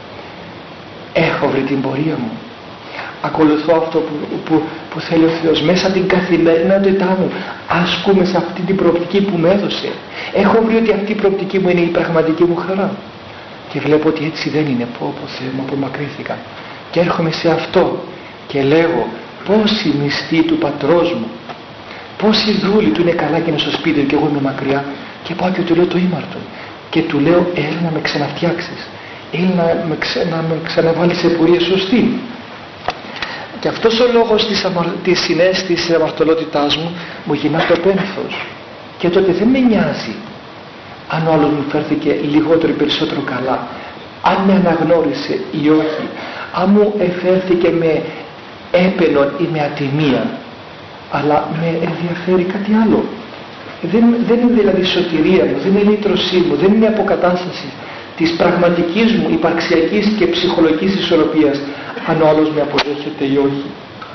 Έχω βρει την πορεία μου. Ακολουθώ αυτό που, που, που θέλει ο Θεός μέσα από την καθημερινότητά μου. Ασκούμε σε αυτή την προοπτική που μου έδωσε. Έχω βρει ότι αυτή η προοπτική μου είναι η πραγματική μου χαρά. Και βλέπω ότι έτσι δεν είναι. Πω πω Θεέ μου, απομακρύνθηκα. Και έρχομαι σε αυτό και λέγω πόσοι μισθοί του πατρός μου, πόσοι δούλοι του είναι καλά και είναι στο σπίτι του και εγώ είμαι μακριά. Και πάω και του λέω το ήμαρτον. Και του λέω έλα να με ξαναφτιάξεις. Έλα να με, ξε, να με ξαναβάλεις σε πορεία σωστή. Και αυτός ο λόγος της, αμαρ... της συναίσθησης της αμαρτωλότητάς μου μου γυρνά το πένθος. Και τότε δεν με νοιάζει αν ο άλλος μου φέρθηκε λιγότερο ή περισσότερο καλά, αν με αναγνώρισε ή όχι, αν μου εφέρθηκε με έπαινον ή με ατιμία, αλλά με ενδιαφέρει κάτι άλλο. Δεν, δεν είναι δηλαδή η σωτηρία μου, δεν είναι η λύτρωσή μου, δεν είναι η αποκατάσταση της πραγματικής μου υπαρξιακής και ψυχολογικής ισορροπίας, αν ο άλλος με αποδέχεται ή όχι.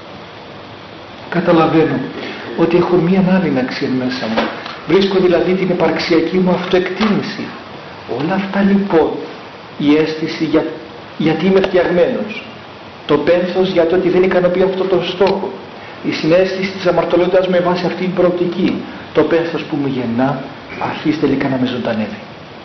Καταλαβαίνω ότι έχω μία άλλη αξία μέσα μου. Βρίσκω δηλαδή την υπαρξιακή μου αυτοεκτίμηση. Όλα αυτά λοιπόν, η αίσθηση για, γιατί είμαι φτιαγμένος, το πένθος για το ότι δεν ικανοποιεί αυτό το στόχο, η συναίσθηση της αμαρτωλότητας με βάση αυτή την προοπτική, το πένθος που μου γεννά αρχίζει τελικά να με ζωντανεύει.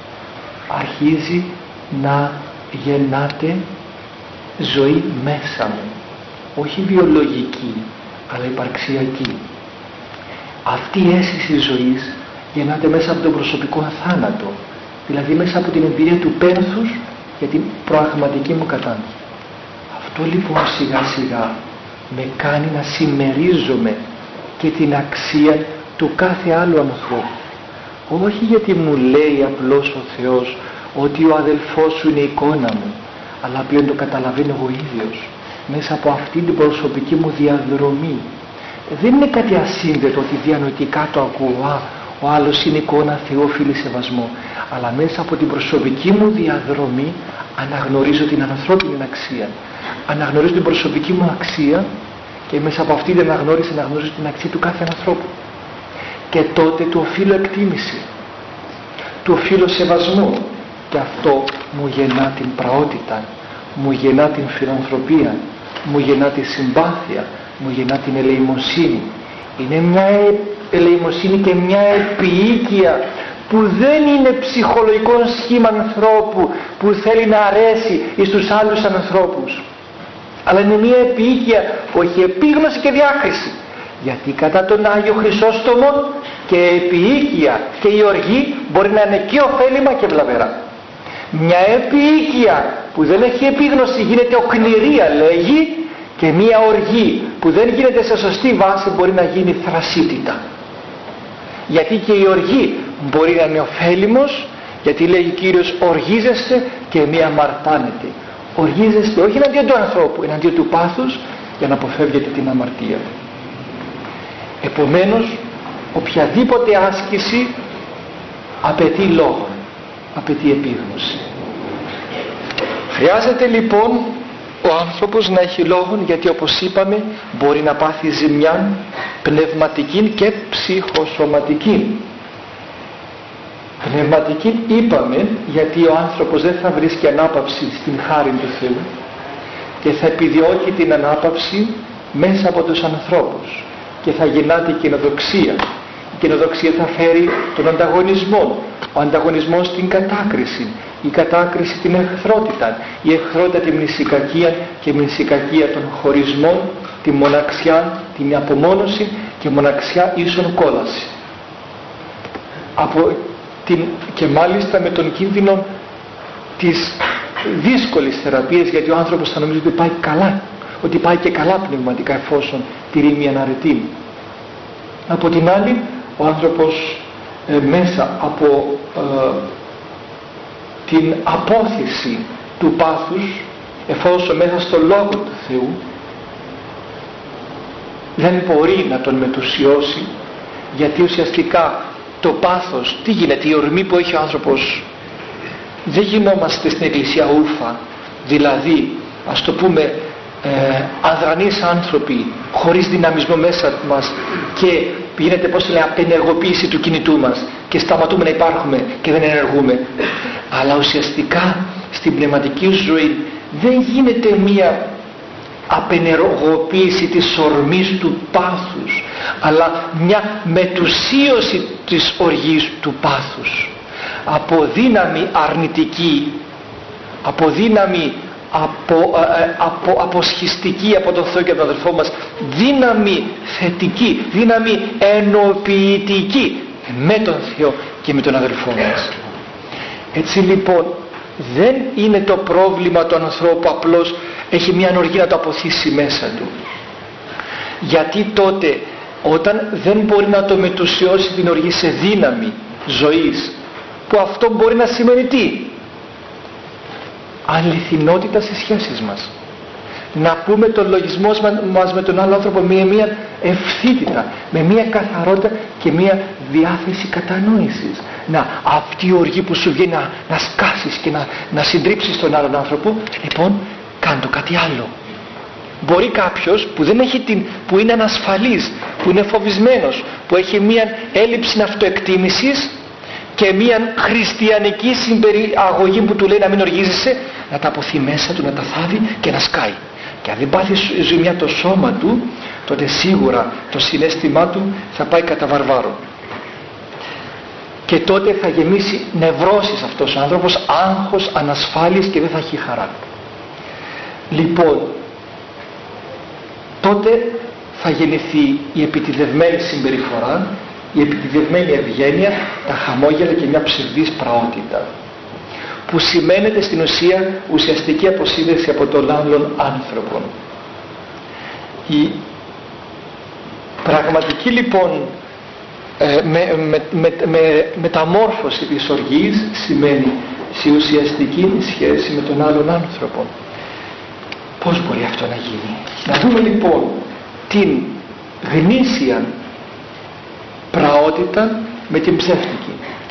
Αρχίζει να γεννάται ζωή μέσα μου, όχι βιολογική αλλά υπαρξιακή. Αυτή η αίσθηση ζωής γεννάται μέσα από τον προσωπικό θάνατο, δηλαδή μέσα από την εμπειρία του πένθους για την προαγματική μου κατάνοηση. Αυτό λοιπόν σιγά σιγά με κάνει να συμμερίζομαι και την αξία του κάθε άλλου ανθρώπου. Όχι γιατί μου λέει απλώς ο Θεός ότι ο αδελφός σου είναι η εικόνα μου, αλλά πλέον το καταλαβαίνω εγώ ίδιος μέσα από αυτή την προσωπική μου διαδρομή. Δεν είναι κάτι ασύνδετο ότι διανοητικά το ακούω, α, ο άλλος είναι εικόνα Θεού, οφείλει σεβασμό, αλλά μέσα από την προσωπική μου διαδρομή αναγνωρίζω την ανθρώπινη αξία, αναγνωρίζω την προσωπική μου αξία και μέσα από αυτή την αναγνώριση αναγνωρίζω την αξία του κάθε ανθρώπου. Και τότε του οφείλω εκτίμηση, του οφείλω σεβασμό, και αυτό μου γεννά την πραότητα, μου γεννά την φιλανθρωπία, μου γεννά τη συμπάθεια, μου γεννά την ελεημοσύνη. Είναι μια ελεημοσύνη και μια επιοίκεια που δεν είναι ψυχολογικό σχήμα ανθρώπου που θέλει να αρέσει στους άλλους ανθρώπους, αλλά είναι μια επιοίκεια που έχει επίγνωση και διάκριση. Γιατί κατά τον Άγιο Χρυσόστομο και επιοίκεια και η οργή μπορεί να είναι και ωφέλιμα και βλαβερά. Μια επιοίκεια που δεν έχει επίγνωση γίνεται οκνηρία, λέγει, και μια οργή που δεν γίνεται σε σωστή βάση μπορεί να γίνει θρασίτητα. Γιατί και η οργή μπορεί να είναι ωφέλιμος, γιατί λέγει ο Κύριος οργίζεστε και μη αμαρτάνετε. Οργίζεστε όχι εναντίον του ανθρώπου, εναντίον του πάθους, για να αποφεύγετε την αμαρτία. Επομένως, οποιαδήποτε άσκηση απαιτεί λόγο, απαιτεί επίγνωση. Χρειάζεται λοιπόν ο άνθρωπος να έχει λόγον, γιατί όπως είπαμε μπορεί να πάθει ζημιά πνευματική και ψυχοσωματική. Πνευματική είπαμε γιατί ο άνθρωπος δεν θα βρίσκει ανάπαυση στην χάρη του Θεού και θα επιδιώκει την ανάπαυση μέσα από τους ανθρώπους και θα γεννάται η κοινοδοξία. Η κοινοδοξία θα φέρει τον ανταγωνισμό, ο ανταγωνισμός την κατάκριση, η κατάκριση την εχθρότητα, η εχθρότητα τη μνησικακία και η μνησικακία των χωρισμών, τη μοναξιά, την απομόνωση και μοναξιά ίσον κόλαση. Από την, και μάλιστα με τον κίνδυνο της δύσκολης θεραπείας, γιατί ο άνθρωπος θα νομίζει ότι πάει καλά, ότι πάει και καλά πνευματικά εφόσον τηρεί μια αρετή. Από την άλλη, ο άνθρωπος ε, μέσα από ε, την απόθεση του πάθους, εφόσον μέσα στο Λόγο του Θεού δεν μπορεί να τον μετουσιώσει, γιατί ουσιαστικά το πάθος, τι γίνεται, η ορμή που έχει ο άνθρωπος, δεν γινόμαστε στην Εκκλησία ούφα, δηλαδή ας το πούμε ε, αδρανείς άνθρωποι χωρίς δυναμισμό μέσα μας και γίνεται, πώς λέει, απενεργοποίηση του κινητού μας και σταματούμε να υπάρχουμε και δεν ενεργούμε. Αλλά ουσιαστικά στην πνευματική ζωή δεν γίνεται μία απενεργοποίηση της ορμής του πάθους, αλλά μια μετουσίωση της οργής του πάθους. Από δύναμη αρνητική, από δύναμη από, ε, από, αποσχιστική από τον Θεό και τον αδελφό μας, δύναμη θετική, δύναμη ενοποιητική με τον Θεό και με τον αδελφό μας. Έτσι λοιπόν δεν είναι το πρόβλημα του ανθρώπου απλώς έχει μια οργή να το αποθήσει μέσα του, γιατί τότε όταν δεν μπορεί να το μετουσιώσει την οργή σε δύναμη ζωής, που αυτό μπορεί να σημαίνει τι? Αληθινότητα στις σχέσεις μας, να πούμε τον λογισμό μας με τον άλλο άνθρωπο με μια ευθύτητα, με μια καθαρότητα και μια διάθεση κατανόησης. Να, αυτή η οργή που σου βγαίνει να, να σκάσεις και να, να συντρίψεις τον άλλον άνθρωπο, λοιπόν κάντο κάτι άλλο. Μπορεί κάποιος που, δεν έχει την, που είναι ανασφαλής, που είναι φοβισμένος, που έχει μια έλλειψη αυτοεκτίμησης και μια χριστιανική συμπεριαγωγή που του λέει να μην οργίζεσαι, να τα αποθεί μέσα του, να τα θάβει και να σκάει. Και αν δεν πάθει ζημιά το σώμα του, τότε σίγουρα το συναίσθημά του θα πάει κατά βαρβάρο. Και τότε θα γεμίσει νευρώσεις αυτός ο άνθρωπος, άγχος, ανασφάλειες και δεν θα έχει χαρά. Λοιπόν, τότε θα γεννηθεί η επιτηδευμένη συμπεριφορά η επιτυδευμένη ευγένεια, τα χαμόγελα και μια ψευδής πραότητα, που σημαίνεται στην ουσία ουσιαστική αποσύνδεση από τον άλλον άνθρωπο. Η πραγματική λοιπόν ε, με, με, με, με, μεταμόρφωση της οργής σημαίνει σε ουσιαστική σχέση με τον άλλον άνθρωπο. Πώς μπορεί αυτό να γίνει? Να δούμε λοιπόν την γνήσια πραότητα με την ψεύτικη.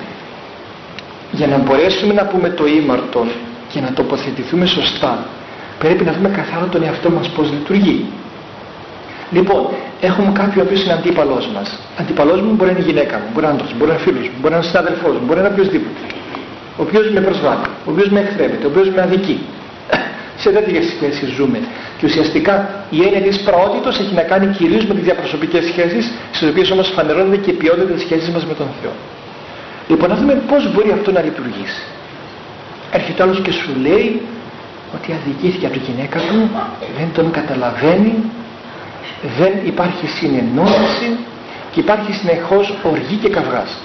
Για να μπορέσουμε να πούμε το ήμαρτον και να τοποθετηθούμε σωστά, πρέπει να δούμε καθαρά τον εαυτό μας πώς λειτουργεί. Λοιπόν, έχουμε κάποιον ο οποίος είναι αντίπαλός μας. Αντίπαλός μου μπορεί να είναι η γυναίκα μου, μπορεί να είναι άντρας, μπορεί να είναι φίλος μου, μπορεί να είναι συνάδελφός μου, μπορεί να είναι οποιοσδήποτε. Ο οποίος με προσβάλλει, ο οποίος με εχθρεύεται, ο οποίος με αδικεί. Σε τέτοιες σχέσεις ζούμε. Και ουσιαστικά η έννοια της πραότητος έχει να κάνει κυρίως με τις διαπροσωπικές σχέσεις, στις οποίες όμως φανερώνεται και η ποιότητα της σχέσης μας με τον Θεό. Λοιπόν, να δούμε πώς μπορεί αυτό να λειτουργήσει. Έρχεται άλλος και σου λέει ότι αδικήθηκε από τη γυναίκα του, δεν τον καταλαβαίνει, δεν υπάρχει συνεννόηση και υπάρχει συνεχώς οργή και καυγάς.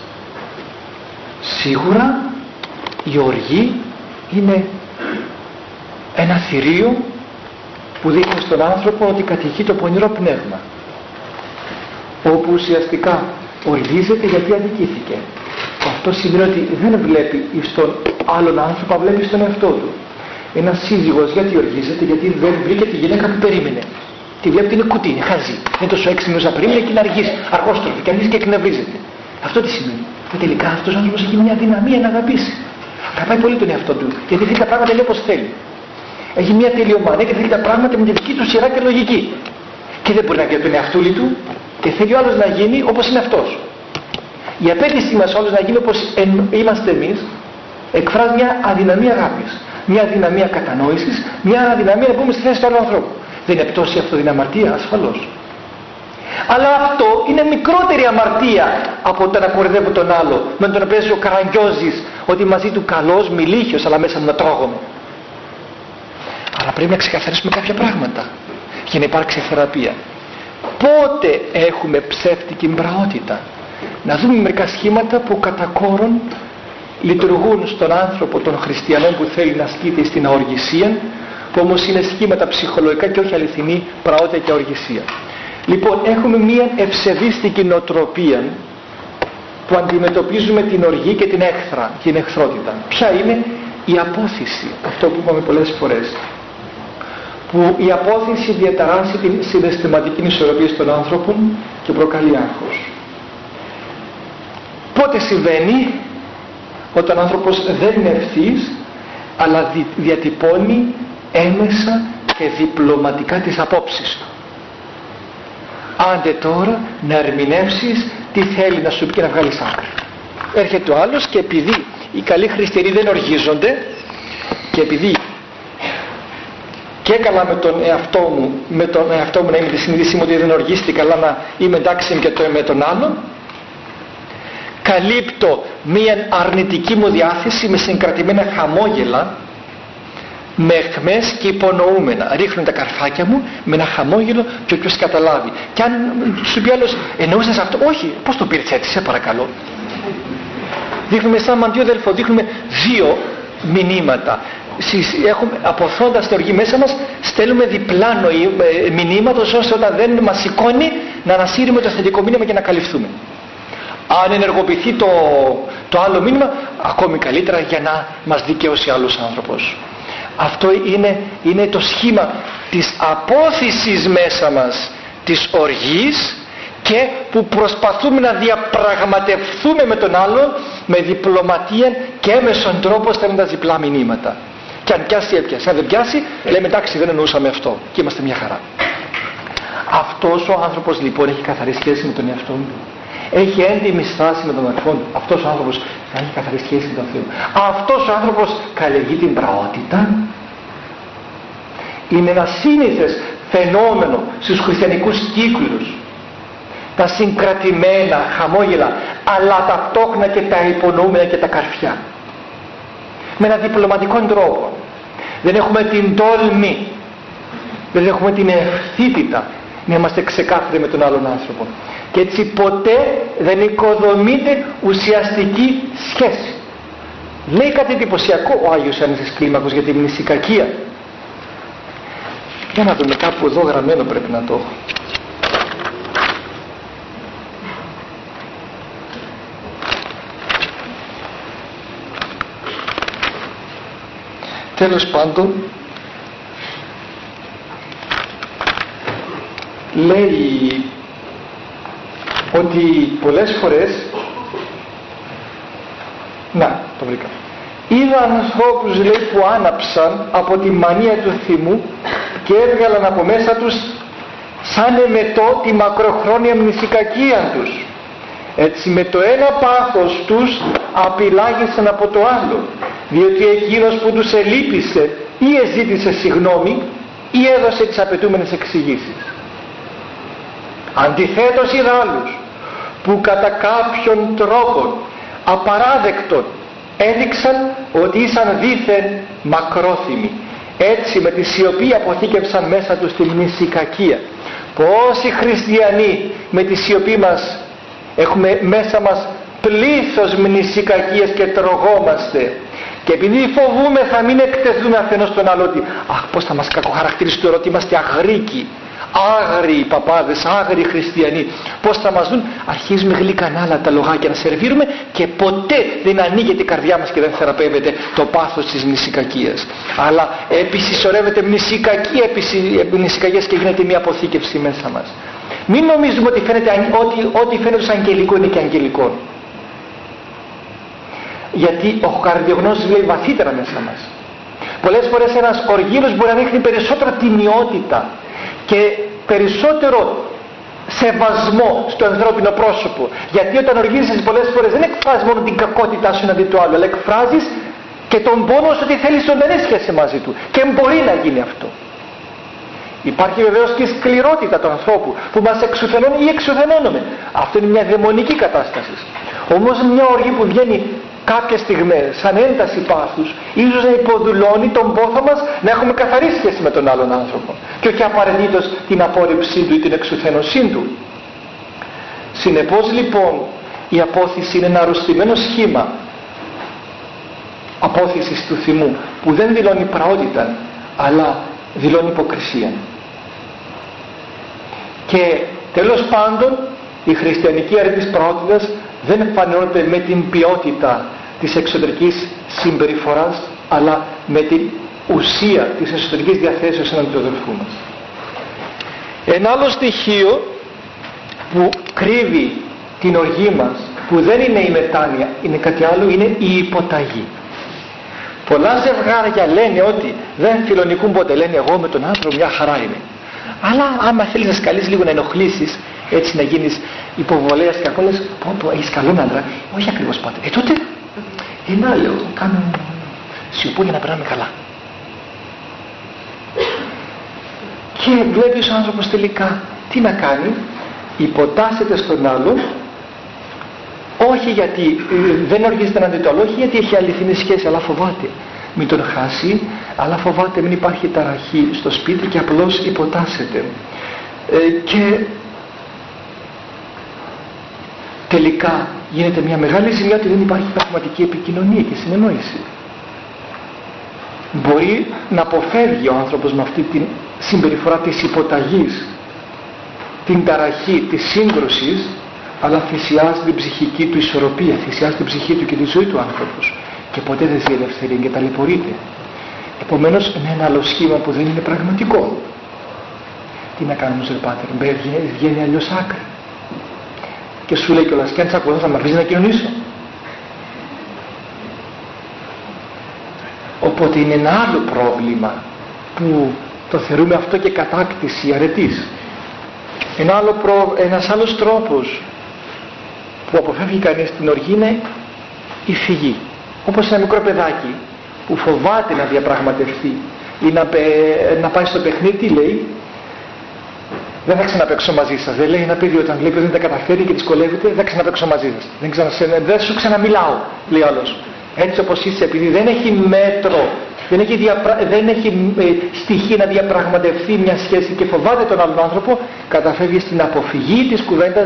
Σίγουρα η οργή είναι ένα θηρίο που δείχνει στον άνθρωπο ότι κατοικεί το πονηρό πνεύμα, όπου ουσιαστικά οργίζεται γιατί αδικήθηκε. Αυτό σημαίνει ότι δεν βλέπει στον άλλον άνθρωπο, βλέπει στον εαυτό του. Ένας σύζυγος γιατί οργίζεται? Γιατί δεν βρήκε τη γυναίκα που περίμενε. Τη βλέπει ότι είναι κουτί, είναι χαζή. Είναι τόσο έξυπνη όσα περίμενε και είναι αργής, αργόστροφη και αρχίζει και εκνευρίζεται. Αυτό τι σημαίνει? Ότι τελικά αυτός ο άνθρωπος έχει μια δυναμία να αγαπήσει. Αγαπάει πολύ τον εαυτό του, γιατί θέλει τα πράγματα λέει όπως θέλει. Έχει μια τελειομανία και θέλει τα πράγματα με τη δική του σειρά και λογική. Και δεν μπορεί να βγει τον εαυτούλη του και θέλει ο άλλος να γίνει όπως είναι αυτός. Η απέτησή μας όλος να γίνει όπως είμαστε εμείς εκφράζει μια αδυναμία αγάπης, μια αδυναμία κατανόησης, μια αδυναμία να μπούμε στη θέση του άλλου ανθρώπου. Δεν είναι πτώση αυτό την αμαρτία? Ασφαλώς. Αλλά αυτό είναι μικρότερη αμαρτία από το να κορυδεύω τον άλλο, με τον οποίο ο καραγκιόζης ότι μαζί του καλός, μιλήχιος, αλλά μέσα μου να τρώγομαι. Αλλά πρέπει να ξεκαθαρίσουμε κάποια πράγματα για να υπάρξει θεραπεία. Πότε έχουμε ψεύτικη πραότητα? Να δούμε μερικά σχήματα που κατά κόρον λειτουργούν στον άνθρωπο των χριστιανών που θέλει να ασκείται στην αοργησία, που όμως είναι σχήματα ψυχολογικά και όχι αληθινή πραότητα και αοργησία. Λοιπόν, έχουμε μία ευσεβίστικη νοοτροπία που αντιμετωπίζουμε την οργή και την έχθρα, την εχθρότητα. Ποια είναι? Η απόθυση, αυτό που είπαμε πολλές φορές, που η απόθυση διαταράσσει την συναισθηματική ισορροπία των άνθρωπων και προκαλεί άγχος. Πότε συμβαίνει? Όταν ο άνθρωπος δεν είναι ευθύς, αλλά δι, διατυπώνει έμεσα και διπλωματικά τις απόψεις του. Άντε τώρα να ερμηνεύσεις τι θέλει να σου πει και να βγάλεις άκρη. Έρχεται ο άλλος και επειδή οι καλοί χριστιανοί δεν οργίζονται και επειδή και έκανα με τον εαυτό μου, με τον εαυτό μου να είμαι τη συνείδησή μου ότι δεν οργίστηκα, αλλά να είμαι εντάξει και το, με τον άλλον, καλύπτω μία αρνητική μου διάθεση με συγκρατημένα χαμόγελα, με αιχμές και υπονοούμενα. Ρίχνουν τα καρφάκια μου με ένα χαμόγελο και όποιος καταλάβει. Και αν σου πει άλλος, εννοούσες αυτό? Όχι. Πώς το πήρες έτσι, σε παρακαλώ? Δείχνουμε σαν μαντίο αδελφό, δείχνουμε δύο μηνύματα. Έχουμε, αποθώντας την οργή μέσα μας, στέλνουμε διπλά νοή, μηνύματα, ώστε όταν δεν μας σηκώνει να ανασύρουμε το θετικό μήνυμα και να καλυφθούμε. Αν ενεργοποιηθεί το, το άλλο μήνυμα, ακόμη καλύτερα για να μας δικαιώσει άλλος άνθρωπος. Αυτό είναι, είναι το σχήμα της απόθυσης μέσα μας της οργής και που προσπαθούμε να διαπραγματευτούμε με τον άλλον με διπλωματία και έμεσον τρόπο στέλνοντας διπλά μηνύματα. Και αν πιάσει, έπιασε. Αν δεν πιάσει, λέμε εντάξει, δεν εννοούσαμε αυτό και είμαστε μια χαρά. Αυτός ο άνθρωπος λοιπόν έχει καθαρή σχέση με τον εαυτό του. Έχει έντιμη στάση με τον αδελφό του. Αυτός ο άνθρωπος θα έχει καθαρή σχέση με τον Θεό. Αυτός ο άνθρωπος καλλιεργεί την πραότητα. Είναι ένα σύνηθες φαινόμενο στους χριστιανικούς κύκλους. Τα συγκρατημένα χαμόγελα, αλλά ταυτόχρονα και τα υπονοούμενα και τα καρφιά. Με ένα διπλωματικό τρόπο. Δεν έχουμε την τόλμη, δεν έχουμε την ευθύτητα να είμαστε ξεκάθαροι με τον άλλον άνθρωπο. Και έτσι ποτέ δεν οικοδομείται ουσιαστική σχέση. Λέει κάτι εντυπωσιακό ο Άγιος Ιωάννης της Κλίμακος για τη μνησικακία. Για να δούμε, κάπου εδώ γραμμένο πρέπει να το έχω. Τέλος πάντων, λέει ότι πολλές φορές, να το βρήκα, είδα ανθρώπους, λέει, που άναψαν από τη μανία του θυμού και έβγαλαν από μέσα τους σαν εμετό τη μακροχρόνια μνησικακία τους. Έτσι με το ένα πάθος τους απειλάγησαν από το άλλο, διότι εκείνος που τους ελείπησε ή εζήτησε συγγνώμη ή έδωσε τις απαιτούμενες εξηγήσεις. Αντιθέτως είδα άλλους που κατά κάποιον τρόπο απαράδεκτον έδειξαν ότι ήσαν δήθεν μακρόθυμοι. Έτσι με τη σιωπή αποθήκευσαν μέσα τους τη μνησικακία. Πόσοι χριστιανοί με τη σιωπή μας έχουμε μέσα μας πλήθος μνησικακίες και τρογόμαστε, και επειδή φοβούμε θα μην εκτεθούμε αφενός στον άλλο ότι αχ, πώς θα μας κακοχαρακτηρίσει τώρα ότι είμαστε αγρίκοι, άγριοι παπάδες, άγριοι χριστιανοί, πώς θα μας δουν. Αρχίζουμε γλυκανά άλλα τα λογάκια να σερβίρουμε και ποτέ δεν ανοίγεται η καρδιά μας και δεν θεραπεύεται το πάθος της μνησικακίας, αλλά επισυσσωρεύεται μνησικακία, μνησικακίες και γίνεται μια αποθήκευση μέσα μας. Μην νομίζουμε ότι φαίνεται, ότι, ότι φαίνεται σαν αγγελικό είναι και αγγελικό, γιατί ο καρδιογνώστης λέει βαθύτερα μέσα μας. Πολλές φορές ένας οργήλος μπορεί να δείχνει περισσότερο τιμιότητα και περισσότερο σεβασμό στο ανθρώπινο πρόσωπο, γιατί όταν οργίζεσαι πολλές φορές δεν εκφράζεις μόνο την κακότητά σου εναντί του άλλου, αλλά εκφράζεις και τον πόνο σου ότι θέλεις ζωντανή σχέση μαζί του, και μπορεί να γίνει αυτό. Υπάρχει βεβαίως και η σκληρότητα του ανθρώπου που μας εξουθενώνει ή εξουθενώνουμε. Αυτό είναι μια δαιμονική κατάσταση. Όμως μια οργή που βγαίνει κάποιες στιγμές σαν ένταση πάθους, ίσως να υποδουλώνει τον πόθο μας να έχουμε καθαρή σχέση με τον άλλον άνθρωπο και όχι απαραίτητος την απόρριψή του ή την εξουθένωσή του. Συνεπώς λοιπόν η απόθυση είναι ένα αρρωστημένο σχήμα απόθυσης του θυμού που δεν δηλώνει πραότητα αλλά δηλώνει υποκρισία. Και τέλος πάντων η χριστιανική αρετή της πραότητας δεν εμφανίζεται με την ποιότητα της εξωτερικής συμπεριφοράς, αλλά με την ουσία της εσωτερικής διαθέσεως εναντί του αδελφού μας. Ένα άλλο στοιχείο που κρύβει την οργή μας, που δεν είναι η μετάνοια, είναι κάτι άλλο, είναι η υποταγή. Πολλά ζευγάρια λένε ότι δεν φιλονικούν ποτέ, λένε εγώ με τον άνθρωπο μια χαρά είμαι. Αλλά άμα θέλεις να σκαλείς λίγο, να ενοχλήσεις, έτσι να γίνεις υποβολέας και ακόμα λες πω πω έχεις καλόν άντρα, όχι ακριβώς πάτε. Ε τότε, ε να λέω, κάνω σιωπώ για να περνάμε καλά. Και βλέπεις ο άνθρωπος τελικά τι να κάνει, υποτάσσεται στον άλλο, όχι γιατί ε, δεν οργίζεται εναντί του άλλου, όχι γιατί έχει αληθινή σχέση, αλλά φοβάται μην τον χάσει, αλλά φοβάται μην υπάρχει ταραχή στο σπίτι και απλώς υποτάσσεται. Ε, και τελικά γίνεται μια μεγάλη ζημιά ότι δεν υπάρχει πραγματική επικοινωνία και συνεννόηση. Μπορεί να αποφεύγει ο άνθρωπος με αυτή την συμπεριφορά της υποταγής την ταραχή της σύγκρουσης, αλλά θυσιάζει την ψυχική του ισορροπία, θυσιάζει την ψυχή του και τη ζωή του άνθρωπος και ποτέ δεν ζει ελευθερία και ταλαιπωρείται. Επομένως είναι ένα άλλο σχήμα που δεν είναι πραγματικό. Τι να κάνουμε όμως, ρε Πάτερ, βγαίνει αλλιώς άκρη και σου λέει κιόλας και αν τσακωθώ θα με αφήσει να κοινωνήσω. Οπότε είναι ένα άλλο πρόβλημα που το θεωρούμε αυτό και κατάκτηση αρετής. Ένα άλλο προ... ένας άλλος τρόπος που αποφεύγει κανείς την οργή είναι η φυγή. Όπως ένα μικρό παιδάκι που φοβάται να διαπραγματευτεί ή να, πε... να πάει στο παιχνίδι, τι λέει, δεν θα ξαναπαίξω μαζί σας. Δεν λέει ένα παιδί όταν βλέπει ότι δεν τα καταφέρει και δυσκολεύεται, δεν θα ξαναπαίξω μαζί σας. Δεν, ξανα... δεν σου ξαναμιλάω, λέει άλλος. Έτσι όπως είσαι, επειδή δεν έχει μέτρο, δεν έχει, διαπρα... δεν έχει ε, στοιχεία να διαπραγματευτεί μια σχέση και φοβάται τον άλλον άνθρωπο, καταφεύγει στην αποφυγή της κουβέντας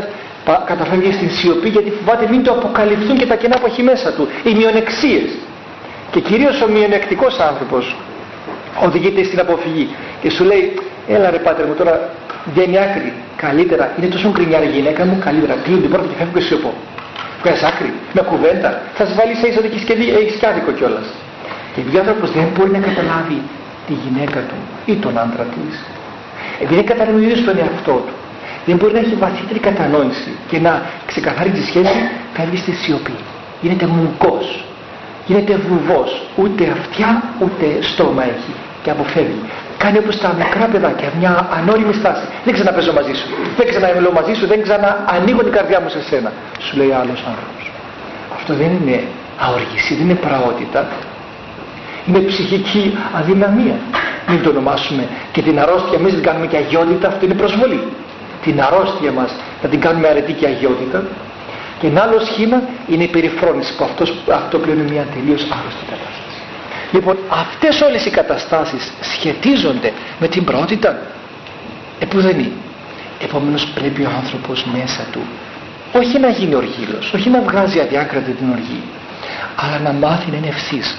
καταφεύγει στην σιωπή γιατί φοβάται μην το αποκαλυφθούν και τα κενά που έχει μέσα του, οι μειονεξίες. Και κυρίως ο μειονεκτικός άνθρωπος οδηγείται στην αποφυγή και σου λέει, έλα ρε πάτερ μου, τώρα βγαίνει άκρη, καλύτερα, είναι τόσο γκρινιάρη η γυναίκα μου, καλύτερα κλείνω την πόρτα και φεύγω και σιωπώ. Βγάζεις άκρη, με κουβέντα, θα σε βάλει σε είσοδο και έχεις και άδικο κιόλας. Και επειδή ο άνθρωπος δεν μπορεί να καταλάβει τη γυναίκα του ή τον άντρα της, επειδή δεν καταλαβαίνει ο ίδιος τον εαυτό του, δεν μπορεί να έχει βαθύτερη κατανόηση και να ξεκαθαρίσει τη σχέση, φεύγει στη σιωπή. Γίνεται μουγκός, γίνεται βουβός, ούτε αυτιά ούτε στόμα έχει και αποφεύγει. Κάνει όπως τα μικρά παιδάκια, μια ανώριμη στάση. Δεν ξαναπαίζω μαζί σου, δεν ξαναμιλώ μαζί σου, δεν ξαναανοίγω την καρδιά μου σε σένα. Σου λέει άλλος άνθρωπος. Αυτό δεν είναι αοργησία, δεν είναι πραότητα. Είναι ψυχική αδυναμία. Μην το ονομάσουμε και την αρρώστια εμείς την κάνουμε και αγιότητα, αυτό είναι προσβολή. Την αρρώστια μας να την κάνουμε αρετή και αγιότητα. Και ένα άλλο σχήμα είναι η περιφρόνηση, που αυτός, αυτό πλέον είναι μια τελείως άρρωστη κατάσταση. Λοιπόν, αυτές όλες οι καταστάσεις σχετίζονται με την πραότητα. Επουδενή. Επομένως πρέπει ο άνθρωπος μέσα του όχι να γίνει οργήλος, όχι να βγάζει αδιάκρατη την οργή, αλλά να μάθει να είναι ευθύς.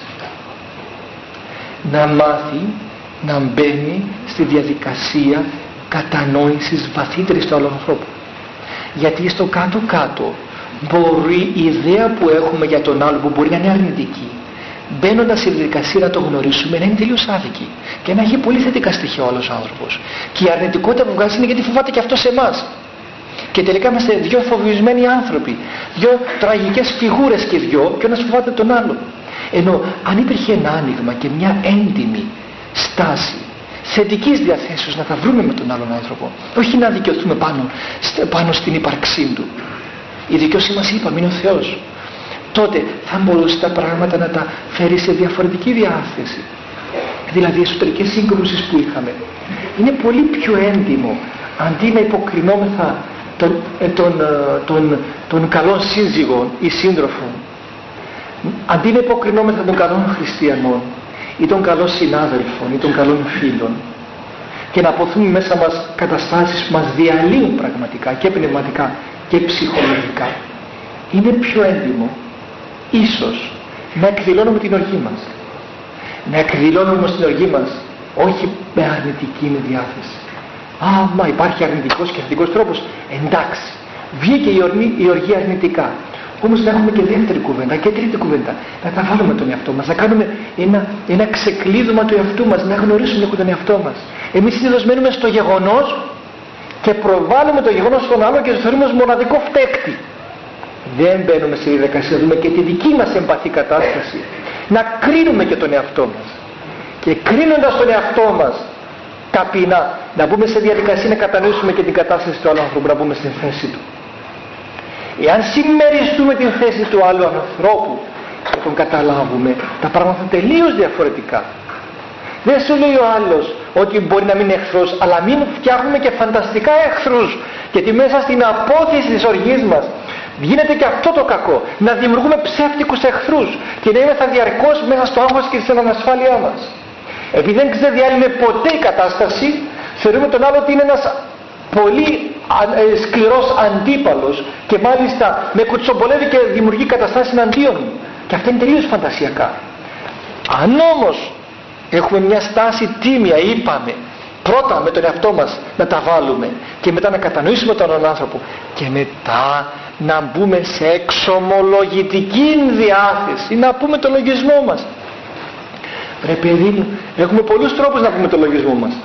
Να μάθει να μπαίνει στη διαδικασία κατανόησης βαθύτερης του άλλου ανθρώπου. Γιατί στο κάτω-κάτω μπορεί η ιδέα που έχουμε για τον άλλο, που μπορεί να είναι αρνητική, μπαίνοντας στη διαδικασία να το γνωρίσουμε, να είναι τελείως άδικη και να έχει πολύ θετικά στοιχεία ο άλλος άνθρωπος. Και η αρνητικότητα που βγάζει είναι γιατί φοβάται και αυτό σε εμάς. Και τελικά είμαστε δυο φοβισμένοι άνθρωποι, δυο τραγικές φιγούρες και δυο, και ο ένας φοβάται τον άλλο. Ενώ αν υπήρχε ένα άνοιγμα και μια έντιμη στάση θετικής διαθέσεως να τα βρούμε με τον άλλον άνθρωπο, όχι να δικαιωθούμε πάνω, πάνω στην ύπαρξή του. Η δικαιώση μας, είπαμε, είναι ο Θεός. Τότε θα μπορούσε τα πράγματα να τα φέρει σε διαφορετική διάθεση. Δηλαδή οι εσωτερικές σύγκρουσεις που είχαμε είναι πολύ πιο έντιμο, αντί να υποκρινόμεθα των, των, των, των καλών σύζυγων ή σύντροφων, αντί να υποκρινόμεθα των καλών χριστιανών ή των καλών συνάδελφων ή των καλών φίλων, και να αποθούμε μέσα μας καταστάσεις που μας διαλύουν πραγματικά και πνευματικά και ψυχολογικά, είναι πιο έντιμο ίσως να εκδηλώνουμε την οργή μας. Να εκδηλώνουμε όμως την οργή μας όχι με αρνητική με διάθεση. Α, μα υπάρχει αρνητικός και θετικός τρόπος. Εντάξει, βγήκε η, ορμή, η οργή αρνητικά. Όμως να έχουμε και δεύτερη κουβέντα και τρίτη κουβέντα. Να τα βάλουμε τον εαυτό μας, να κάνουμε ένα, ένα ξεκλείδωμα του εαυτού μας, να γνωρίσουμε λίγο τον εαυτό μας. Εμείς συνήθως μένουμε στο γεγονός και προβάλλουμε το γεγονός στον άλλο και το θεωρούμε ως μοναδικό φταίκτη. Δεν μπαίνουμε στη διαδικασία να δούμε και τη δική μας εμπαθή κατάσταση, να κρίνουμε και τον εαυτό μας, και κρίνοντας τον εαυτό μας ταπεινά να μπούμε σε διαδικασία να κατανοήσουμε και την κατάσταση του άλλου ανθρώπου, να μπούμε στην θέση του. Εάν συμμεριστούμε την θέση του άλλου ανθρώπου και τον καταλάβουμε, τα πράγματα είναι τελείως διαφορετικά. Δεν σου λέει ο άλλος ότι μπορεί να μην είναι εχθρός, αλλά μην φτιάχνουμε και φανταστικά εχθρούς, γιατί μέσα στην απόθεση της οργής μας γίνεται και αυτό το κακό, να δημιουργούμε ψεύτικους εχθρούς και να είμαστε διαρκώς μέσα στο άγχος και στην ανασφάλειά μας. Επειδή δεν ξεδιάλυνε ποτέ η κατάσταση, θεωρούμε τον άλλο ότι είναι ένας πολύ ε, σκληρός αντίπαλος και μάλιστα με κουτσομπολεύει και δημιουργεί καταστάσεις εναντίον μου. Και αυτά είναι τελείως φαντασιακά. Αν όμως έχουμε μια στάση τίμια, είπαμε, πρώτα με τον εαυτό μας να τα βάλουμε και μετά να κατανοήσουμε τον άλλον άνθρωπο και μετά να μπούμε σε εξομολογητική διάθεση, να πούμε το λογισμό μας. Ρε παιδί μου, έχουμε πολλούς τρόπους να πούμε το λογισμό μας.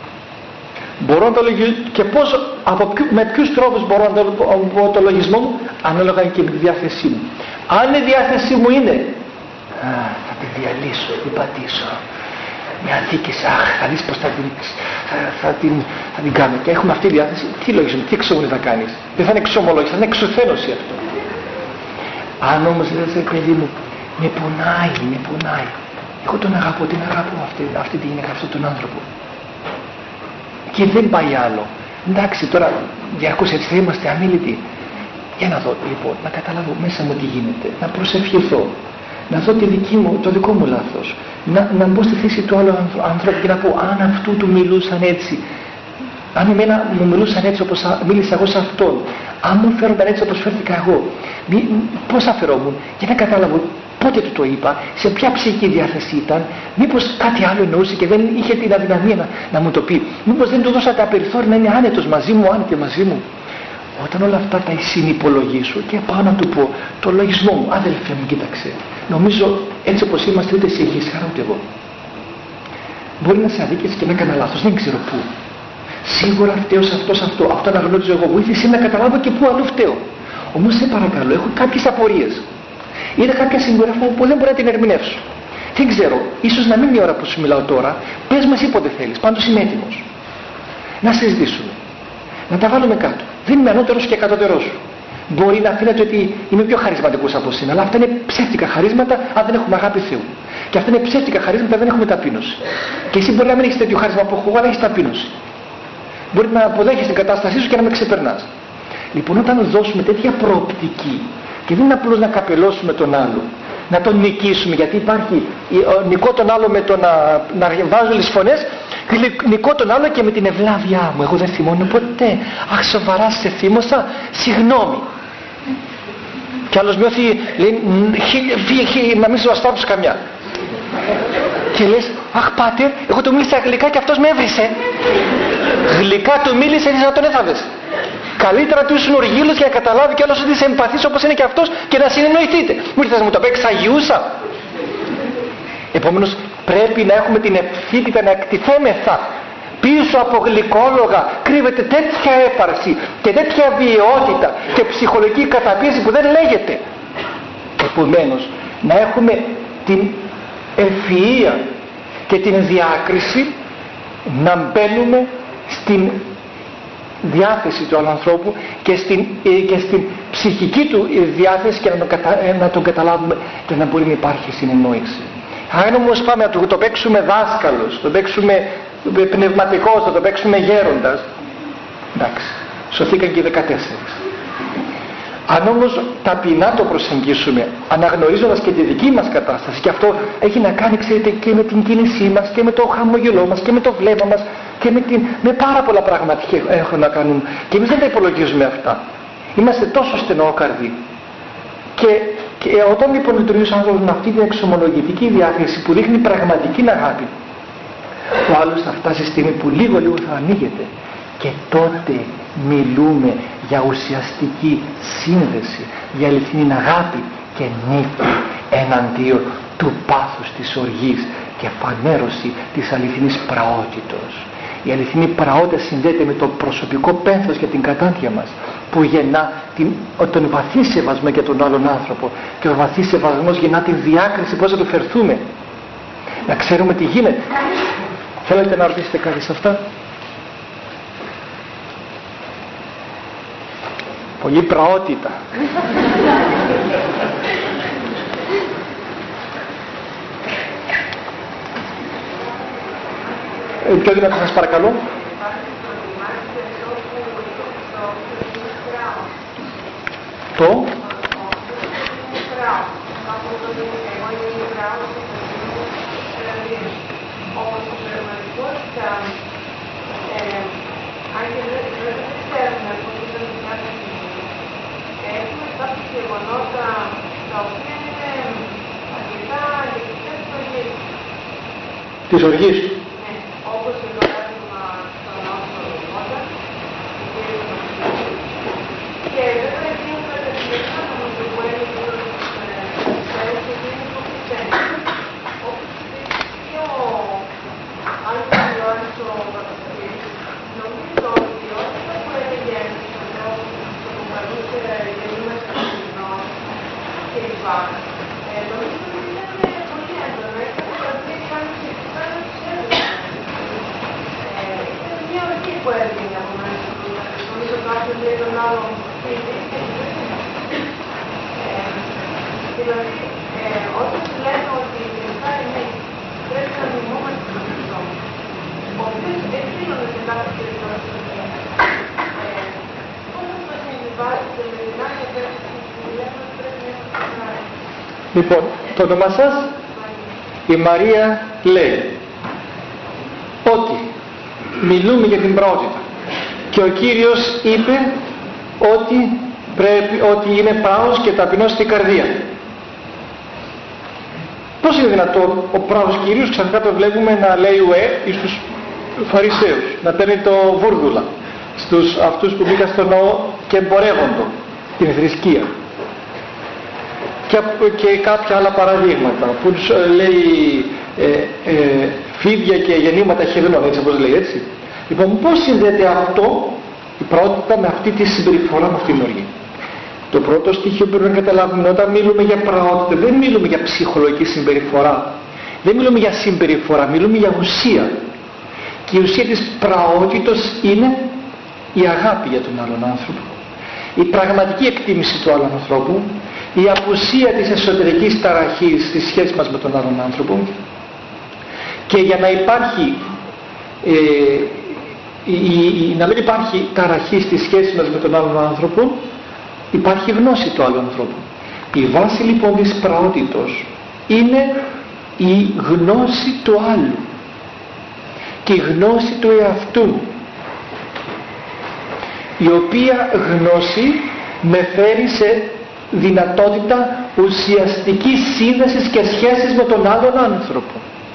Μπορώ να το λογίσω και πώς, από ποιου, με ποιους τρόπους μπορώ να το πω το λογισμό μου, ανάλογα και με τη διάθεσή μου. Αν η διάθεσή μου είναι α, θα την διαλύσω, την πατήσω, μια αδίκηση, αχ, θα δεις πως θα την, θα, θα, την, θα την κάνω, και έχουμε αυτή τη διάθεση, τι λογισμό, τι εξομολόγηση θα κάνεις? Δεν θα είναι εξομολόγηση, θα είναι εξουθένωση αυτό. Αν όμως λες, παιδί μου, με πονάει, με πονάει, εγώ τον αγαπώ, την αγαπώ αυτή, αυτή τη γυναίκα, αυτόν τον άνθρωπο, και δεν πάει άλλο. Εντάξει, τώρα διαρκώς έτσι θα είμαστε αμίλητοι. Για να δω, λοιπόν, να καταλάβω μέσα μου τι γίνεται, να προσευχηθώ, να δω τη δική μου, το δικό μου λάθος, να, να μπω στη θέση του άλλου ανθρώπου και να πω, αν αυτού του μιλούσαν έτσι, αν εμένα μου μιλούσαν έτσι όπως μίλησα εγώ σε αυτόν, αν μου φέρονταν έτσι όπως φέρθηκα εγώ, μη, πώς θα φερόμουν, για να καταλάβω πότε του το είπα, σε ποια ψυχική διάθεση ήταν, μήπως κάτι άλλο εννοούσε και δεν είχε την αδυναμία να, να μου το πει, μήπως δεν του δώσα τα περιθώρια να είναι άνετος μαζί μου, άνετη μαζί μου. Όταν όλα αυτά τα συνυπολογίσω και πάω να του πω το λογισμό μου, αδελφέ μου, κοίταξε, νομίζω έτσι όπως είμαστε ούτε εσύ έχεις χαρά ούτε εγώ. Μπορεί να σε αδίκησε και να έκανα λάθος, δεν ξέρω πού. Σίγουρα φταίω σε αυτό, σε αυτό. Αυτό αναγνώριζω εγώ. Βοήθησε να καταλάβω και πού αλλού φταίω. Όμως σε παρακαλώ, έχω κάποιες απορίες. Είναι κάποια συμπεριφορά που δεν μπορώ να την ερμηνεύσω. Δεν ξέρω, ίσως να μην είναι η ώρα που σου μιλάω τώρα. Πες μας ή πότε θέλεις. Πάντως είμαι έτοιμος. Να συζητήσουμε. Να τα βάλουμε κάτω. Δεν είμαι ανώτερος και κατώτερός σου. Μπορεί να φαίνεται ότι είμαι πιο χαρισματικός από σένα, αλλά αυτά είναι ψεύτικα χαρίσματα αν δεν έχουμε αγάπη Θεού. Και αυτά είναι ψεύτικα χαρίσματα αν δεν έχουμε ταπείνωση. Και εσύ μπορεί να μην έχεις τέτοιο χάρισμα που έχω, αλλά έχεις ταπείνωση. Μπορεί να αποδέχεις την κατάστασή σου και να με ξεπερνάς. Λοιπόν, όταν δώσουμε τέτοια προοπτική, και δεν είναι απλώς να καπελώσουμε τον άλλο, να τον νικήσουμε, γιατί υπάρχει νικώ τον άλλο με το να, να βάζω τις φωνές, νικώ τον άλλο και με την ευλάβειά μου. Εγώ δεν θυμώνω ποτέ. Αχ, σοβαρά σε θύμωσα, συγγνώμη. Και άλλος νιώθει, λέει, να μην σου αστάψω καμιά. Και λες, αχ πάτερ, εγώ του μίλησα γλυκά και αυτός με έβρισε. Γλυκά του μίλησε, να τον έθαβες. Καλύτερα του ήσουν οργήλος για να καταλάβει κι άλλος ότι είσαι εμπαθής όπως είναι και αυτός και να συνεννοηθείτε. Μου ήρθες να μου το παίξεις αγιούσα. Επομένως πρέπει να έχουμε την ευθύτητα να εκτιθέμεθα. Πίσω από γλυκόλογα κρύβεται τέτοια έπαρση και τέτοια βιαιότητα και ψυχολογική καταπίεση που δεν λέγεται. Επομένως να έχουμε την ευφυΐα και την διάκριση να μπαίνουμε στην διάθεση του άλλου ανθρώπου και στην, και στην ψυχική του διάθεση και να τον, κατα, να τον καταλάβουμε και να μπορεί να υπάρχει συνεννόηση. Αν όμως πάμε να το, το παίξουμε δάσκαλος, το παίξουμε πνευματικός, θα το παίξουμε γέροντας, εντάξει, σωθήκαν και οι δεκατέσσερις. Αν όμως ταπεινά το προσεγγίσουμε, αναγνωρίζοντας και τη δική μας κατάσταση, και αυτό έχει να κάνει, ξέρετε, και με την κίνησή μας και με το χαμογελό μας και με το βλέμμα μας και με, την, με πάρα πολλά πράγματα έχουν να κάνουν, και εμείς δεν τα υπολογίζουμε αυτά. Είμαστε τόσο στενόκαρδοι. Και, και όταν λοιπόν λειτουργεί ο άνθρωπος με αυτή την εξομολογητική διάθεση που δείχνει πραγματική αγάπη, ο άλλος θα φτάσει στη στιγμή που λίγο λίγο θα ανοίγεται, και τότε μιλούμε για ουσιαστική σύνδεση, για αληθινή αγάπη και νίκη εναντίον του πάθους της οργής και φανέρωση της αληθινής πραότητος. Η αληθινή πραότητα συνδέεται με το προσωπικό πένθος και την κατάντια μας, που γεννά την, τον βαθύ σεβασμό για τον άλλον άνθρωπο, και ο βαθύς σεβασμός γεννά την διάκριση πώς θα του φερθούμε, να ξέρουμε τι γίνεται. Θέλετε να ρωτήσετε κάτι σε αυτά? Πολύ πραότητα. ε, πιο δυνατά σας παρακαλώ. Το έχουμε κάποια γεγονότα τα οποία είναι αρκετά λεπτές οργής. Της οργής. Ναι, όπως για παράδειγμα στον άνθρωπο γεγονότα και βέβαια εκείνο τα τεχνικά να μας το πω έλεγε τις μέρες και είναι που πιστεύει. Όπως και ο Άγιος Ιωάννης ο Βαπτιστής, νομίζω ότι όλα που έλεγε και λοιπά. Νομίζω ότι ήταν πολύ έντονο. Ήταν κάνει σχετικά να τους έδωσε. Ήταν μια ορκή που έβγαινε από μέσα του. Νομίζω κάποιος λέει τον άλλον φίλη και δηλαδή, όταν λέμε ότι τελικά εμείς πρέπει να μιμούμαστε τον Χριστό, ο οποίος ευθύνονται σε κάθε περιπτώσει, πώς θα το συμβιβάζετε με την άλλη επέκταση που λέμε ότι πρέπει να είμαστε. Λοιπόν, το όνομα σας? Η Μαρία λέει ότι μιλούμε για την πραότητα. Και ο Κύριος είπε ότι, πρέπει, ότι είναι πράος και ταπεινός στην καρδία. Πώς είναι δυνατόν ο πράος Κύριος ξαφνικά το βλέπουμε να λέει ουέ στους Φαρισαίους, να παίρνει το βούρδουλα στους αυτούς που μπήκαν στο ναό και εμπορεύοντο την θρησκεία. Και, και κάποια άλλα παραδείγματα που λέει ε, ε, φίδια και γεννήματα χεδρών, έτσι όπως λέει, έτσι. Λοιπόν, πώς συνδέεται αυτό η πραότητα με αυτή τη συμπεριφορά, με αυτήν την οργή? Το πρώτο στοιχείο που πρέπει να καταλάβουμε, όταν μιλούμε για πραότητα, δεν μιλούμε για ψυχολογική συμπεριφορά, δεν μιλούμε για συμπεριφορά, μιλούμε για ουσία. Και η ουσία της πραότητος είναι η αγάπη για τον άλλον άνθρωπο, η πραγματική εκτίμηση του άλλου ανθρώπου, η απουσία της εσωτερικής ταραχής στη σχέση μας με τον άλλον άνθρωπο. Και για να υπάρχει ε, η, η, να μην υπάρχει ταραχή στη σχέση μας με τον άλλον άνθρωπο, υπάρχει γνώση του άλλου ανθρώπου. Η βάση λοιπόν της πραότητος είναι η γνώση του άλλου και η γνώση του εαυτού, η οποία γνώση με φέρει σε δυνατότητα ουσιαστικής σύνδεσης και σχέσης με τον άλλον άνθρωπο.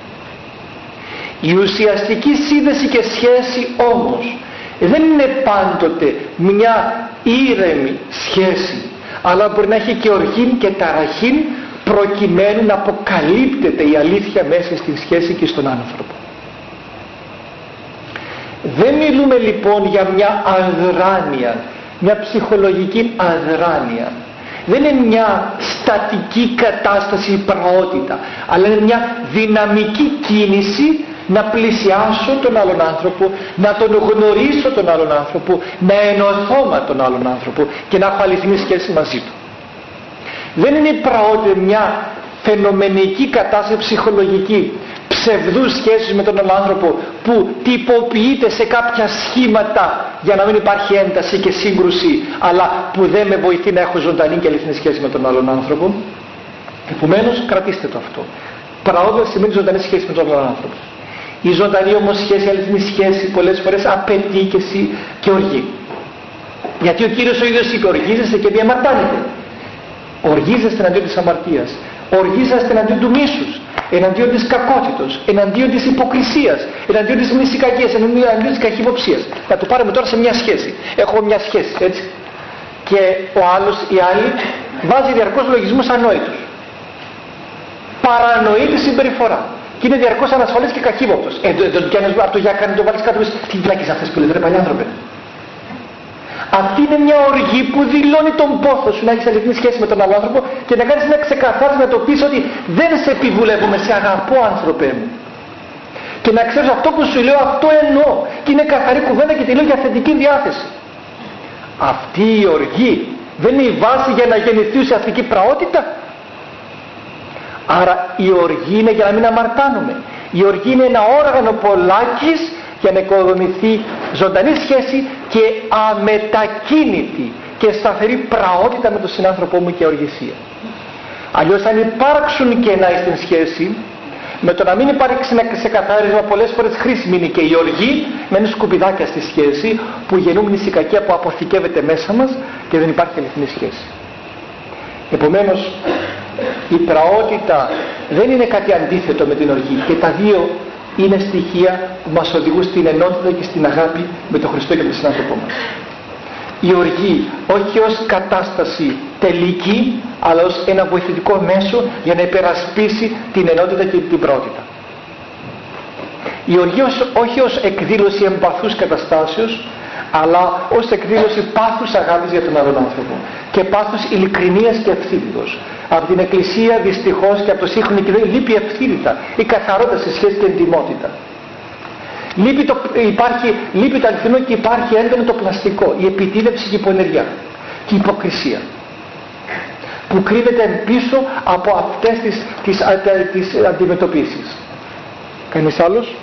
Η ουσιαστική σύνδεση και σχέση όμως δεν είναι πάντοτε μια ήρεμη σχέση, αλλά μπορεί να έχει και οργήν και ταραχήν, προκειμένου να αποκαλύπτεται η αλήθεια μέσα στην σχέση και στον άνθρωπο. Δεν μιλούμε λοιπόν για μια αδράνεια, μια ψυχολογική αδράνεια. Δεν είναι μια στατική κατάσταση η πραότητα, αλλά είναι μια δυναμική κίνηση να πλησιάσω τον άλλον άνθρωπο, να τον γνωρίσω τον άλλον άνθρωπο, να ενωθώ με τον άλλον άνθρωπο και να έχω αληθινή σχέση μαζί του. Δεν είναι η πραότητα μια φαινομενική κατάσταση ψυχολογική ψευδούς σχέσης με τον άλλον άνθρωπο που τυποποιείται σε κάποια σχήματα για να μην υπάρχει ένταση και σύγκρουση, αλλά που δεν με βοηθεί να έχω ζωντανή και αληθινή σχέση με τον άλλον άνθρωπο. Επομένως, κρατήστε το αυτό. Πραότητα σημαίνει ζωντανή σχέση με τον άλλον άνθρωπο. Η ζωντανή όμως σχέση, η αληθινή σχέση πολλές φορές απαιτεί και, εσύ και οργή. Γιατί ο Κύριος ο ίδιος είπε οργίζεστε και διαμαρτάνετε. Οργίζεστε εναντίον της αμαρτίας. Οργίζεστε εναντίον του μίσους, εναντίον της κακότητος, εναντίον της υποκρισίας, εναντίον της μνησικακίας, εναντίον της καχυποψίας. Να το πάρουμε τώρα σε μια σχέση. Έχω μια σχέση, έτσι. Και ο άλλος, η άλλη, βάζει διαρκώς λογισμούς ανόητους. Παρανοεί τη συμπεριφορά. Και είναι διαρκώς ανασφαλής και καχύποπτος. Ε, από το για κάνει το βάλεις κάτω, τι βλάκες αυτές που λέτε, ρε παλιά άνθρωπε. Αυτή είναι μια οργή που δηλώνει τον πόθο σου να έχεις αληθινή σχέση με τον άλλο άνθρωπο και να κάνεις ένα ξεκαθάρισμα να το πεις ότι δεν σε επιβουλεύομαι, σε αγαπώ άνθρωπέ μου. Και να ξέρεις αυτό που σου λέω, αυτό εννοώ. Και είναι καθαρή κουβέντα και τη λέω για θετική διάθεση. Αυτή η οργή δεν είναι η βάση για να γεννηθεί ουσιαστική πραότητα. Άρα η οργή είναι για να μην αμαρτάνουμε. Η οργή είναι ένα όργανο πολλάκις για να οικοδομηθεί ζωντανή σχέση και αμετακίνητη και σταθερή πραότητα με τον συνάνθρωπό μου και οργησία. Αλλιώς αν υπάρξουν κενά στην σχέση, με το να μην υπάρξει ένα ξεκαθάρισμα, πολλές φορές χρήσιμη είναι και η οργή, μένουν σκουπιδάκια στη σχέση που γεννούν μνησικακία που αποθηκεύεται μέσα μας και δεν υπάρχει αληθινή σχέση. Επομένως, η πραότητα δεν είναι κάτι αντίθετο με την οργή και τα δύο είναι στοιχεία που μας οδηγούν στην ενότητα και στην αγάπη με τον Χριστό και τον συνάνθρωπό μας. Η οργή όχι ως κατάσταση τελική, αλλά ως ένα βοηθητικό μέσο για να υπερασπίσει την ενότητα και την πραότητα. Η οργή ως, όχι ως εκδήλωση εμπαθούς καταστάσεως, αλλά ως εκδήλωση πάθους αγάπης για τον άλλον άνθρωπο και πάθους ειλικρινίας και ευθύτητος. Από την Εκκλησία δυστυχώς και από το σύγχρονο κοινό λείπει ευθύτητα, η καθαρότητα σε σχέση και εντιμότητα. Λείπει το, υπάρχει, λείπει το αληθινό και υπάρχει έντονο το πλαστικό, η επιτίδευση και η υποενεργία και η υποκρισία που κρύβεται πίσω από αυτές τις, τις, τις, τις αντιμετωπίσεις. Κανείς άλλος?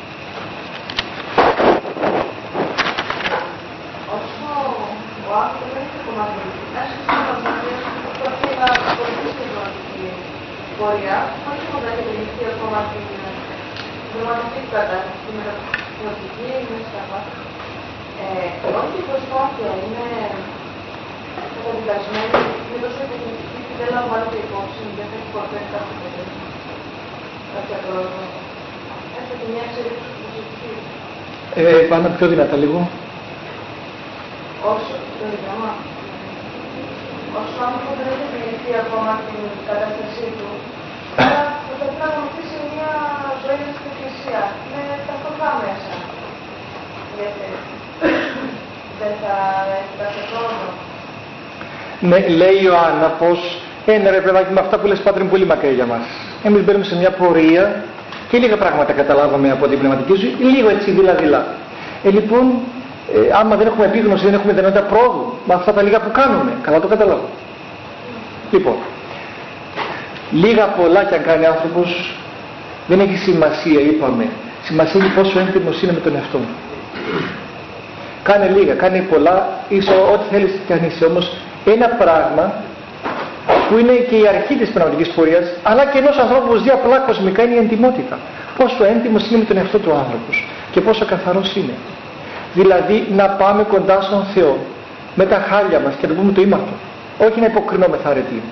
Πορεία, όχι μόνο να διατηρηθεί ακόμα την δραματική κατάσταση, την μεταπτυχιακή, μέσα στα μάτια. Ε, όταν η προσπάθεια είναι καταδικασμένη, είναι τόσο τεχνική που δεν λαμβάνεται υπόψη, δεν θα εκπορτεύει κάποιο παιδί, κάποια πρόοδο. Έρχεται μια εξαιρετική προσεκτική. Ε, πάμε πιο δυνατά λίγο. Όσο το δικαίωμα, όσο άνθρωπο δεν έχει επιληφθεί ακόμα την κατάστασή του, αλλά θα πρέπει να αποκτήσει μια ζωή στην εκκλησία, με τα φτωχά μέσα. Γιατί δεν θα έχει κάποιο πρόοδο. Ναι, λέει η Ιωάννα πως ένα ρε παιδάκι με αυτά που λες Πάτρε είναι πολύ μακριά για μας. Εμείς μπαίνουμε σε μια πορεία και λίγα πράγματα καταλάβαμε από την πνευματική ζωή, λίγο έτσι δειλά-δειλά. Ε, λοιπόν, ε, άμα δεν έχουμε επίγνωση, δεν έχουμε δυνατότητα πρόοδου με αυτά τα λίγα που κάνουμε. Καλά το καταλάβω. Λοιπόν, λίγα πολλά κι αν κάνει άνθρωπος, δεν έχει σημασία, είπαμε. Σημασία είναι πόσο έντιμος είναι με τον εαυτό του. Κάνε λίγα, κάνε πολλά, είσαι ό,τι θέλεις κι αν είσαι. Όμως ένα πράγμα που είναι και η αρχή της πνευματικής πορείας, αλλά και ενός ανθρώπου που ζει απλά κοσμικά, είναι η εντιμότητα. Πόσο έντιμος είναι με τον εαυτό του άνθρωπος και πόσο καθαρός είναι. Δηλαδή να πάμε κοντά στον Θεό με τα χάλια μας και να πούμε το ήμαρτο. Όχι να υποκρινόμεθα αρετή.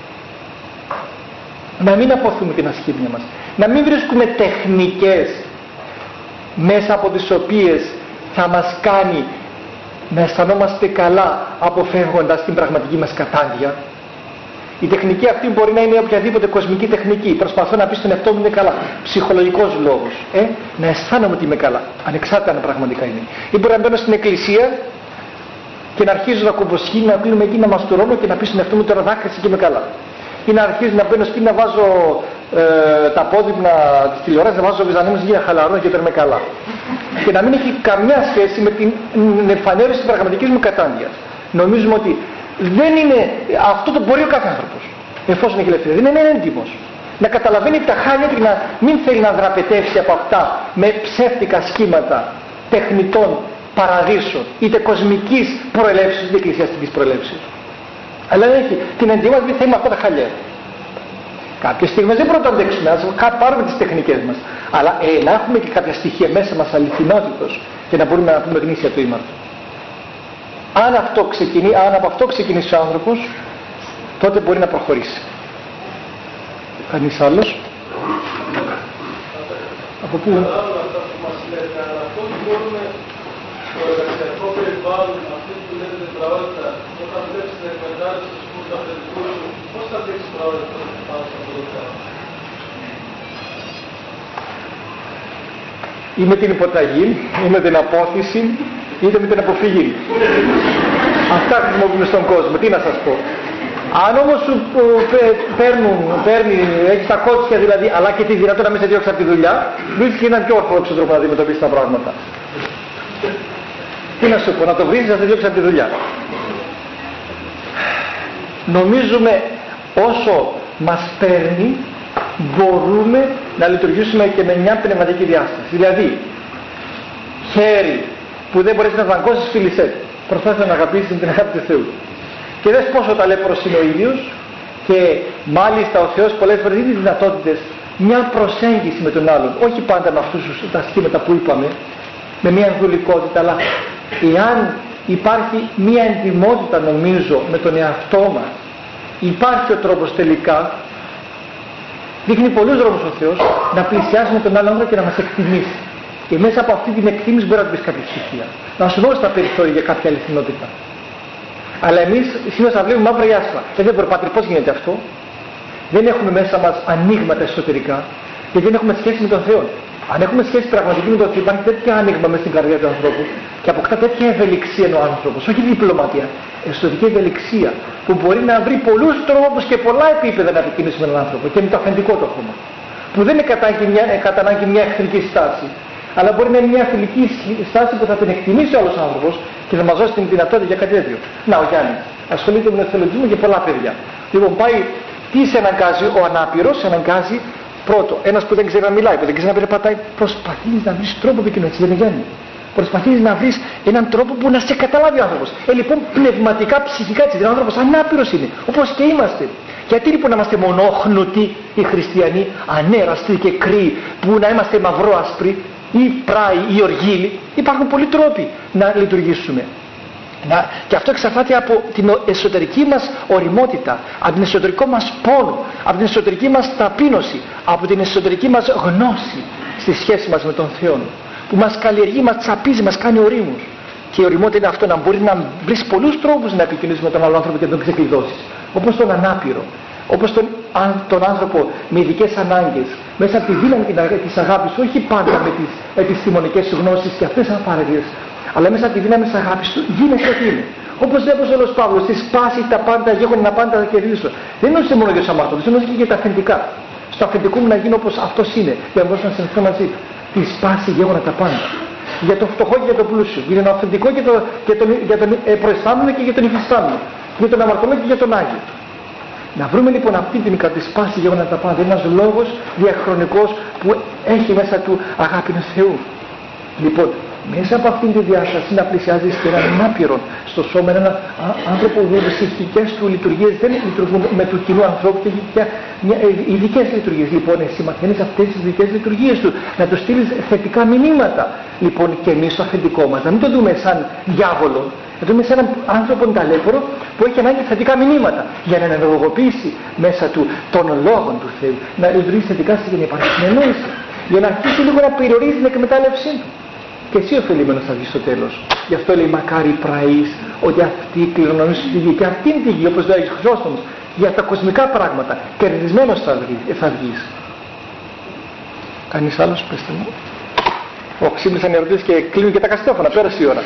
Να μην αποθούμε την ασχήμια μας. Να μην βρίσκουμε τεχνικές μέσα από τις οποίες θα μας κάνει να αισθανόμαστε καλά αποφεύγοντας την πραγματική μας κατάντια. Η τεχνική αυτή μπορεί να είναι οποιαδήποτε κοσμική τεχνική. Προσπαθώ να πει στον εαυτό μου είναι καλά. Ψυχολογικός λόγος. Ε, να αισθάνομαι ότι είμαι καλά. Ανεξάρτητα αν πραγματικά είναι. Ή μπορεί να μπαίνω στην εκκλησία και να αρχίζω να κουμποσχύνω, να κλείνουμε εκεί, να μαστουρώνω και να πει στον εαυτό μου τώρα δάκρυσε και είμαι καλά. Ή να αρχίζω να μπαίνω σπίτι να βάζω ε, τα πόδια τη τηλεόραση, να βάζω βυζανέμους για να χαλαρώνω και τώρα είμαι καλά. Και να μην έχει καμιά σχέση με την εμφανέρωση της πραγματικής μου κατάντιας. Νομίζουμε ότι δεν είναι, αυτό το μπορεί ο κάθε άνθρωπος, εφόσον έχει ελευθερία, δεν είναι έντιμος. Να καταλαβαίνει τα χάλια και να μην θέλει να δραπετεύσει από αυτά με ψεύτικα σχήματα τεχνητών παραδείσων, είτε κοσμικής προελεύσεως είτε εκκλησιαστικής προελεύσεως. Αλλά δεν έχει την εντιμότητα, δεν θέλει με αυτά τα χάλια. Κάποιες στιγμές δεν πρώτα αντέξουμε, ας πάρουμε τις τεχνικές μας. Αλλά ε, να έχουμε και κάποια στοιχεία μέσα μας αληθινότητος και να μπορούμε να πούμε γνήσια το ήμαρτο. Αν, αυτό ξεκινεί, αν από αυτό ξεκινήσει ο άνθρωπος, τότε μπορεί να προχωρήσει. Κανείς άλλος? Από πού? Αυτά που μας λέτε, αλλά πώς μπορούμε στο εργασιακό περιβάλλον, αυτή που λέτε τετραότητα, όταν βλέπεις την εκμετάλλευση του αφεντικού σου, πώς θα δείξεις τετραότητα πάνω στο αυτό το θέμα? Ή με την υποταγή, ή με την απόθεση, είτε με την αποφυγή. Αυτά χρησιμοποιούμε στον κόσμο. Τι να σας πω. Αν όμως σου παίρνουν, παίρνει, έχεις τα κότσια δηλαδή, αλλά και τη δυνατότητα να μην σε διώξει από τη δουλειά, βρίσκει έναν πιο ορθόδοξο τρόπο να αντιμετωπίσει τα πράγματα. Τι να σου πω, να το βρεις να σε διώξει από τη δουλειά. Νομίζουμε όσο μας παίρνει, μπορούμε να λειτουργήσουμε και με μια πνευματική διάσταση. Δηλαδή, χέρι που δεν μπορείς να δαγκώσεις, φίλησέ. Προσπάθησε να αγαπήσεις την αγάπη του Θεού. Και δες πόσο ταλέπορος είναι ο ίδιος και μάλιστα ο Θεός πολλές φορές δίνει δυνατότητες μια προσέγγιση με τον άλλον. Όχι πάντα με αυτούς τα σχήματα που είπαμε, με μια εμβολικότητα, αλλά εάν υπάρχει μια εντιμότητα νομίζω με τον εαυτό μας, υπάρχει ο τρόπος τελικά, δείχνει πολλούς δρόμους ο Θεός να πλησιάσουμε τον άλλον άνθρωπο και να μας εκτιμήσει. Και μέσα από αυτή την εκτίμηση μπορεί να του πεις κάποια στοιχεία. Να σου δώσει τα περιθώρια για κάποια αληθινότητα. Αλλά εμείς σήμερα θα βλέπουμε μαύρα ή άσπρα. Και δεν μπορεί, Πάτρε, πώς γίνεται αυτό? Δεν έχουμε μέσα μας ανοίγματα εσωτερικά και δεν έχουμε σχέση με τον Θεό. Αν έχουμε σχέση πραγματική με τον Θεό, υπάρχει τέτοια άνοιγμα μέσα στην καρδιά του ανθρώπου και αποκτά τέτοια ευελιξία ο άνθρωπος. Όχι διπλωματία, εσωτερική ευελιξία που μπορεί να βρει πολλούς τρόπους και πολλά επίπεδα να επικοινωνήσει με τον άνθρωπο και με το αφεντικό του ακόμα. Που δεν είναι κατά ανάγκη μια εχθρική στάση. Αλλά μπορεί να είναι μια φιλική στάση που θα την εκτιμήσει ο άλλος άνθρωπος και θα μας δώσει την δυνατότητα για κάτι τέτοιο. Να, ο Γιάννης ασχολείται με τον εθελοντισμό και πολλά παιδιά. Λοιπόν, πάει, τι σε αναγκάζει, ο ανάπηρος σε αναγκάζει πρώτο. Ένας που δεν ξέρει να μιλάει, που δεν ξέρει να περπατάει, προσπαθείς να βρεις τρόπο επικοινωνίας, δεν είναι Γιάννη. Προσπαθείς να βρεις έναν τρόπο που να σε καταλάβει ο άνθρωπος. Ε, λοιπόν, πνευματικά, ψυχικά, έτσι, ο άνθρωπος ανάπηρος είναι, όπως και είμαστε. Γιατί λοιπόν να είμαστε μονόχνοτοι οι χριστιανοί, ανέραστοι και κρύοι, που να είμαστε μαυρό-άσπροι? ή πράη ή οργή. Υπάρχουν πολλοί τρόποι να λειτουργήσουμε. Να, και αυτό εξαρτάται από την εσωτερική μας οριμότητα, από την εσωτερικό μας πόνο, από την εσωτερική μας ταπείνωση, από την εσωτερική μας γνώση στη σχέση μας με τον Θεό, που μας καλλιεργεί, μας τσαπίζει, μας κάνει ορίμους. Και η οριμότητα είναι αυτό, να μπορεί να βρεις πολλούς τρόπους να επικοινωνήσεις με τον άλλο άνθρωπο και να τον ξεκλειδώσεις. Όπως τον ανάπηρο, όπως τον, τον άνθρωπο με ειδικές ανάγκες, μέσα από τη δύναμη της αγάπης, όχι πάντα με τις επιστημονικές σου γνώσεις και αυτές απαραίτητες, αλλά μέσα από τη δύναμη της αγάπης του γίνεσαι ό,τι είναι. Όπως λέει ο Απόστολος Παύλος, τη σπάση τα πάντα γέγονε να πάντα θα κερδίσω. Δεν εννοούσε μόνο για τους αμάρτωλους, εννοούσε και για τα αφεντικά. Στο αφεντικό μου να γίνω όπως αυτός είναι, για να μπορέσω να συνεχθώ μαζί του. Τη σπάση γέγονα τα πάντα. Για το φτωχό και για το πλούσιο. Για τον αφεντικό και το, για τον, για τον ε, προϊστάμενο και για τον υφιστάμενο. Για τον αμαρτωλό και για τον Άγιο. Να βρούμε λοιπόν αυτή την κατησπάση γεγονότα τα πάντα. Είναι ένας λόγος διαχρονικός που έχει μέσα του αγάπη του Θεού. Λοιπόν, μέσα από αυτήν τη διάσταση να πλησιάζεις και έναν άπειρο στο σώμα, έναν άνθρωπο που οι ψυχικές του λειτουργίες δεν λειτουργούν με του κοινού ανθρώπου και έχει ειδικές λειτουργίες. Λοιπόν, εσύ μαθαίνεις αυτές τις ειδικές λειτουργίες του, να του στείλεις θετικά μηνύματα. Λοιπόν, και εμείς το αφεντικό μας, να μην το δούμε σαν διάβολο, να το δούμε σαν έναν άνθρωπο ταλέπορο που έχει ανάγκη θετικά μηνύματα για να ενεργοποιήσει μέσα του των λόγων του Θεού, να λειτουργήσει θετικά για να υπάρχει συνεννόηση, για να αρχίσει λίγο να περιορίζει την εκμετάλλευσή του. Και εσύ ωφελήμενος θα βγει στο τέλος. Γι' αυτό λέει μακάρι πραείς, ότι αυτοί κληρονομήσουν τη γη. Και αυτή είναι τη γη, όπως λέει ο Χρυσόστομος, για τα κοσμικά πράγματα. Κερδισμένος θα, θα βγεις. Κανείς άλλος, πέστε μου. Ω, ξύπνησαν οι ερωτήσεις και κλείνουν και τα καστόφωνα. Πέρασε η ώρα.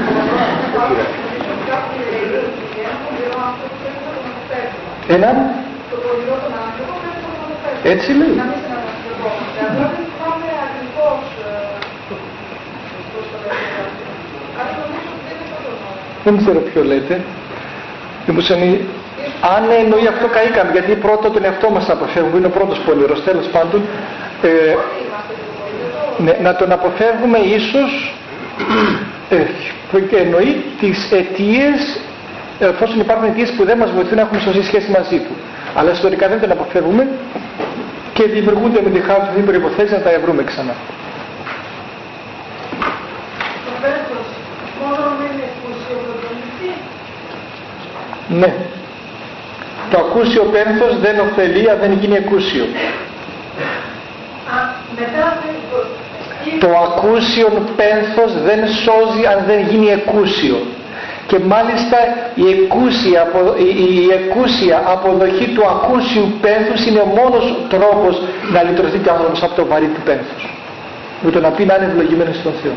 Έναν. Έτσι λέει. Δεν ξέρω ποιο λέτε. Αν εννοεί αυτό καήκαμε, γιατί πρώτα τον εαυτό μας αποφεύγουμε, είναι ο πρώτος πονηρός, τέλος πάντων. Ε, ναι, να τον αποφεύγουμε ίσως ε, και εννοεί τις αιτίες, εφόσον υπάρχουν αιτίες που δεν μας βοηθούν να έχουμε σωστή σχέση μαζί του. Αλλά ιστορικά δεν τον αποφεύγουμε και δημιουργούνται με τη χάρη του προϋποθέσεις να τα βρούμε ξανά. Ναι. Το ακούσιο πένθος δεν ωφελεί αν δεν γίνει ακούσιο. Το ακούσιο πένθος δεν σώζει αν δεν γίνει εκούσιο. Και μάλιστα η εκούσια, η εκούσια αποδοχή του ακούσιου πένθους είναι ο μόνος τρόπος να λυτρωθεί και ο άνθρωπος από το βαρύ του πένθους. Με το να πει να είναι ευλογημένος στον Θεό.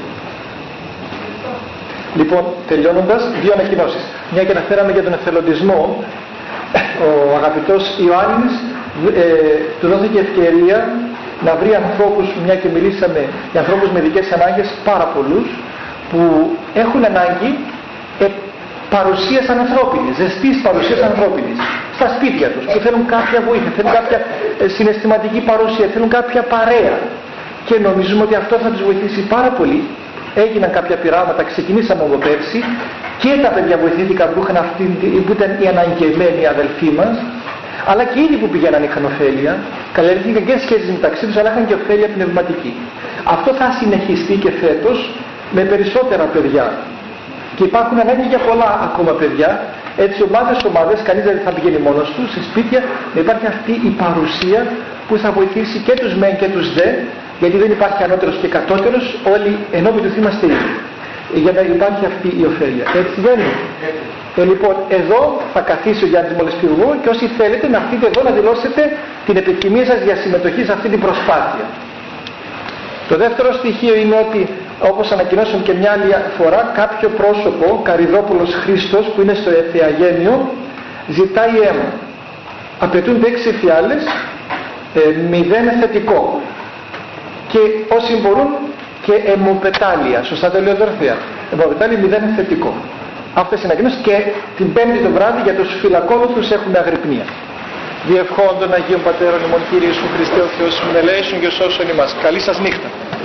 Λοιπόν, τελειώνοντας, δύο ανακοινώσεις. Μια και αναφέραμε για τον εθελοντισμό, ο αγαπητός Ιωάννης ε, του δόθηκε ευκαιρία να βρει ανθρώπους, μια και μιλήσαμε για ανθρώπους με ειδικές ανάγκες, πάρα πολλούς, που έχουν ανάγκη ε, παρουσίας ανθρώπινης, ζεστής παρουσίας ανθρώπινης, στα σπίτια τους, που θέλουν κάποια βοήθεια, θέλουν κάποια ε, συναισθηματική παρουσία, θέλουν κάποια παρέα. Και νομίζουμε ότι αυτό θα τους βοηθήσει πάρα πολύ. Έγιναν κάποια πειράματα, ξεκινήσαμε από πέρσι και τα παιδιά βοηθήθηκαν που, είχαν αυτή, που ήταν οι αναγκεμένοι αδελφοί μας, αλλά και ήδη που πηγαίναν είχαν ωφέλεια, καλλιεργήθηκαν και σχέσεις μεταξύ τους, αλλά είχαν και ωφέλεια πνευματική. Αυτό θα συνεχιστεί και φέτος με περισσότερα παιδιά. Και υπάρχουν ανάγκη για πολλά ακόμα παιδιά, έτσι ομάδες ομάδες, κανείς δεν θα πηγαίνει μόνος του, σε σπίτια, να υπάρχει αυτή η παρουσία που θα βοηθήσει και τους μεν και τους δε, γιατί δεν υπάρχει ανώτερος και κατώτερος, όλοι ενώπιν του είμαστε ίδιοι. Για να υπάρχει αυτή η ωφέλεια. Έτσι δεν είναι. Ε, λοιπόν, εδώ θα καθίσει ο Γιάννης μόλις φύγω και όσοι θέλετε να έρθετε εδώ να δηλώσετε την επιθυμία σας για συμμετοχή σε αυτή την προσπάθεια. Το δεύτερο στοιχείο είναι ότι, όπως ανακοινώσαμε και μια άλλη φορά, κάποιο πρόσωπο, Καριδόπουλος Χρήστος, που είναι στο Εθεαγένειο, ζητάει αίμα. Απαιτούνται έξι φιάλες, ε, μηδέν θετικό. Και όσοι μπορούν και αιμοπετάλια, σωστά το λέω Δωρθέα, αιμοπετάλια μηδέν θετικό. Αυτές είναι ανακοινώσεις και την Πέμπτη το βράδυ για τους φυλακόλουθους έχουμε αγρυπνία. Διευχών των Αγίων Πατέρων ημών Κύριε Ιησού Χριστέ ο Θεός ημών ελέησον και σώσον ημάς. Καλή σας νύχτα.